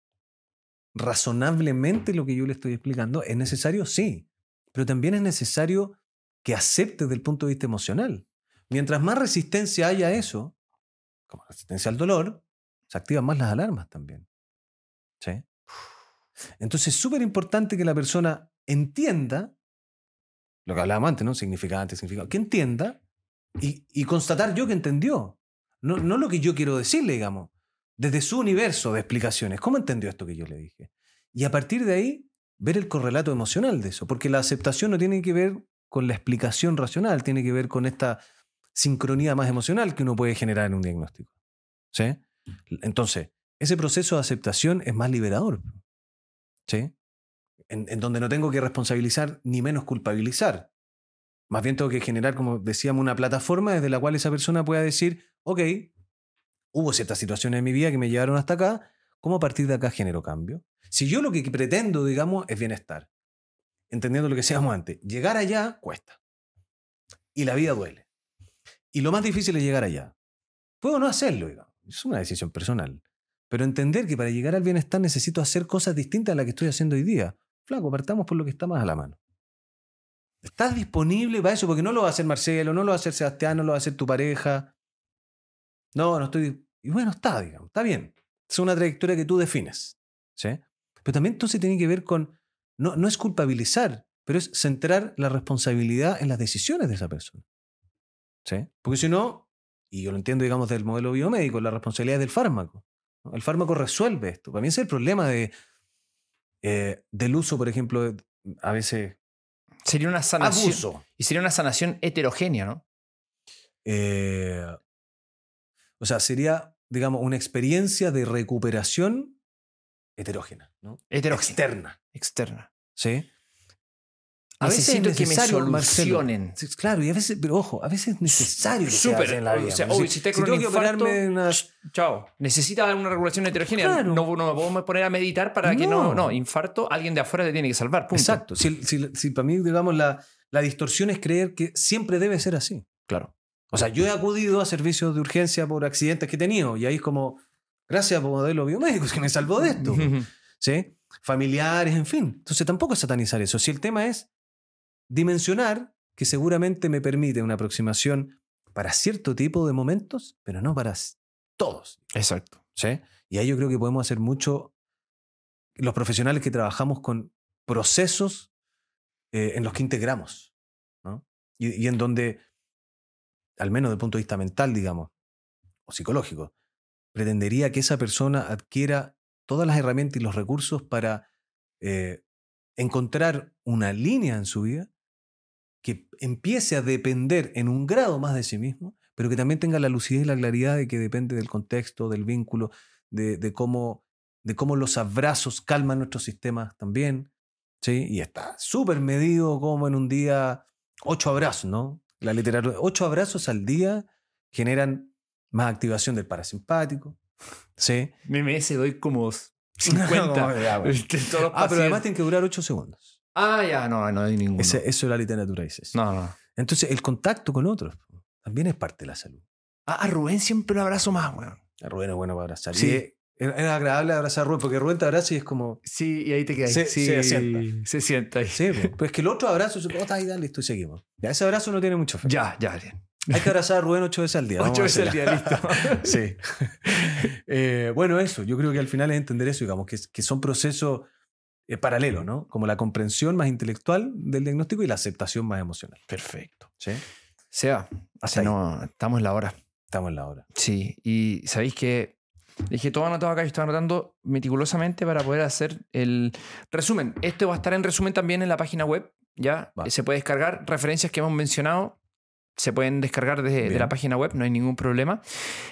razonablemente lo que yo le estoy explicando, ¿es necesario? Sí, pero también es necesario que acepte desde el punto de vista emocional. Mientras más resistencia haya a eso, como resistencia al dolor, se activan más las alarmas también. ¿Sí? Entonces es súper importante que la persona entienda lo que hablábamos antes, ¿no? Significante, que entienda y constatar yo que entendió. No lo que yo quiero decirle, digamos. Desde su universo de explicaciones. ¿Cómo entendió esto que yo le dije? Y a partir de ahí, ver el correlato emocional de eso. Porque la aceptación no tiene que ver con la explicación racional, tiene que ver con esta sincronía más emocional que uno puede generar en un diagnóstico. ¿Sí? Entonces, ese proceso de aceptación es más liberador. ¿Sí? En donde no tengo que responsabilizar ni menos culpabilizar. Más bien tengo que generar, como decíamos, una plataforma desde la cual esa persona pueda decir, ok, hubo ciertas situaciones en mi vida que me llevaron hasta acá, ¿cómo a partir de acá genero cambio? Si yo lo que pretendo, digamos, es bienestar, entendiendo lo que decíamos antes, llegar allá cuesta. Y la vida duele. Y lo más difícil es llegar allá. Puedo no hacerlo, digamos. Es una decisión personal. Pero entender que para llegar al bienestar necesito hacer cosas distintas a las que estoy haciendo hoy día. Flaco, partamos por lo que está más a la mano. ¿Estás disponible para eso? Porque no lo va a hacer Marcelo, no lo va a hacer Sebastián, no lo va a hacer tu pareja. No estoy... Y bueno, digamos, está bien. Es una trayectoria que tú defines. ¿Sí? Pero también entonces tiene que ver con... No es culpabilizar, pero es centrar la responsabilidad en las decisiones de esa persona. ¿Sí? Porque si no, y yo lo entiendo, digamos, del modelo biomédico, la responsabilidad es del fármaco. ¿No? El fármaco resuelve esto. Para mí ese es el problema del uso, por ejemplo, a veces... Sería una sanación. Abuso. Y sería una sanación heterogénea, ¿no? O sea, sería, digamos, una experiencia de recuperación heterógena, ¿no? Heterogénea. Externa. Externa. ¿Sí? A veces Necesito es que me necesario, solucionen. Marcelo. Sí, claro, y a veces, pero ojo, a veces es necesario que se Súper. hace en la vida. O sea, ¿no? si te con tengo un que infarto, operarme una... chao. Necesitas una regulación heterogénea. Claro. No me puedo poner a meditar para que No. no, infarto, alguien de afuera te tiene que salvar. Punto. Exacto. Si para mí, digamos, la distorsión es creer que siempre debe ser así. Claro. O sea, yo he acudido a servicios de urgencia por accidentes que he tenido y ahí es como, gracias por modelo biomédicos que me salvó de esto. ¿Sí? Familiares, en fin. Entonces tampoco es satanizar eso. Si el tema es dimensionar, que seguramente me permite una aproximación para cierto tipo de momentos, pero no para todos. Exacto. ¿Sí? Y ahí yo creo que podemos hacer mucho los profesionales que trabajamos con procesos en los que integramos, ¿no? Y en donde, al menos desde el punto de vista mental, digamos, o psicológico, pretendería que esa persona adquiera todas las herramientas y los recursos para encontrar una línea en su vida que empiece a depender en un grado más de sí mismo, pero que también tenga la lucidez y la claridad de que depende del contexto, del vínculo, de cómo los abrazos calman nuestros sistemas también, ¿sí? Y está súper medido como en un día 8 abrazos, ¿no? La literatura, 8 abrazos al día generan más activación del parasimpático, ¿sí? MMS doy como 50. Pero además tienen que durar 8 segundos. Ya, no hay ninguno. Eso la literatura dice eso. No. Entonces, el contacto con otros también es parte de la salud. A Rubén siempre lo abrazo más, weón. A Rubén es bueno para abrazar. Sí. Es agradable abrazar a Rubén, porque Rubén te abraza y es como... Sí, y ahí te quedas. Se sienta. Se sienta ahí. Sí, pues es que el otro abrazo, está ahí, dale, listo, y seguimos. Ya, ese abrazo no tiene mucho efecto. Ya, bien. Hay que abrazar a Rubén 8 veces al día. 8 veces al día, listo. Sí. Bueno, eso. Yo creo que al final es entender eso, digamos, que son procesos paralelos, ¿no? Como la comprensión más intelectual del diagnóstico y la aceptación más emocional. Perfecto. ¿Sí? Sea, estamos en la hora. Estamos en la hora. Sí, y sabéis que dejé todo anotado acá y estoy anotando meticulosamente para poder hacer el resumen. Esto va a estar en resumen también en la página web, ¿ya? Va. Se puede descargar referencias que hemos mencionado, se pueden descargar de la página web, no hay ningún problema.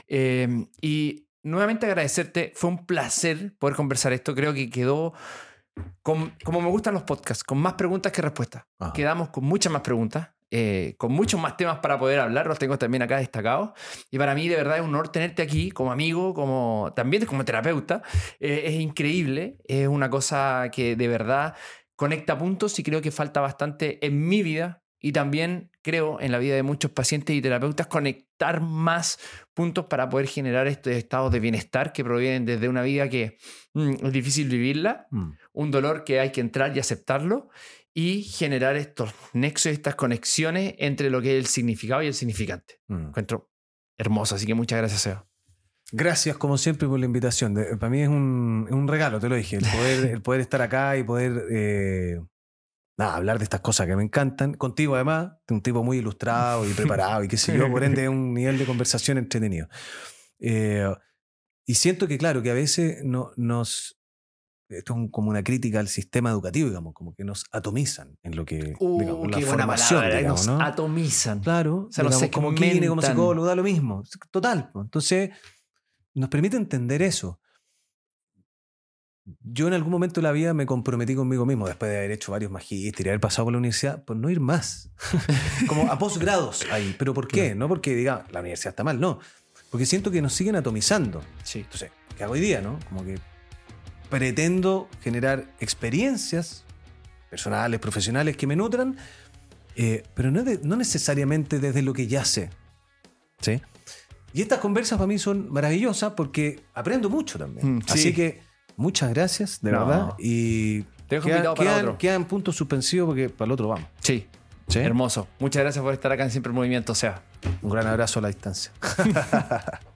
Y nuevamente agradecerte, fue un placer poder conversar esto, creo que quedó... como me gustan los podcasts, con más preguntas que respuestas. Ajá. Quedamos con muchas más preguntas, con muchos más temas para poder hablar, los tengo también acá destacados. Y para mí de verdad es un honor tenerte aquí como amigo, también como terapeuta. Es increíble, es una cosa que de verdad conecta puntos y creo que falta bastante en mi vida y también creo en la vida de muchos pacientes y terapeutas conectar más puntos para poder generar estos estados de bienestar que provienen desde una vida que es difícil vivirla, un dolor que hay que entrar y aceptarlo y generar estos nexos, estas conexiones entre lo que es el significado y el significante. Encuentro hermoso, así que muchas gracias, Seba. Gracias, como siempre, por la invitación. Para mí es un regalo, te lo dije, el poder estar acá y poder hablar de estas cosas que me encantan. Contigo, además, un tipo muy ilustrado y preparado y qué sé yo, por ende, un nivel de conversación entretenido. Y siento que, claro, que a veces esto es como una crítica al sistema educativo, digamos, como que nos atomizan en lo que, digamos, la formación, palabra, digamos, nos ¿no? atomizan. Claro, O sea, digamos, como clínico, como psicólogo, da lo mismo. Total. Entonces, nos permite entender eso. Yo en algún momento de la vida me comprometí conmigo mismo, después de haber hecho varios magísteres y haber pasado por la universidad, por no ir más. Como a posgrados ahí. ¿Pero por qué? No porque diga, la universidad está mal, no. Porque siento que nos siguen atomizando. Sí. Entonces, ¿qué hago hoy día, no? Como que pretendo generar experiencias personales, profesionales que me nutran, pero no necesariamente desde lo que ya sé. ¿Sí? Y estas conversas para mí son maravillosas porque aprendo mucho también. Sí. Así que muchas gracias, de verdad. Y te dejo invitado para otro. Quedan puntos suspensivos porque para el otro vamos. Sí. ¿Sí? Hermoso. Muchas gracias por estar acá en Siempre en Movimiento, Seba. Un gran abrazo a la distancia.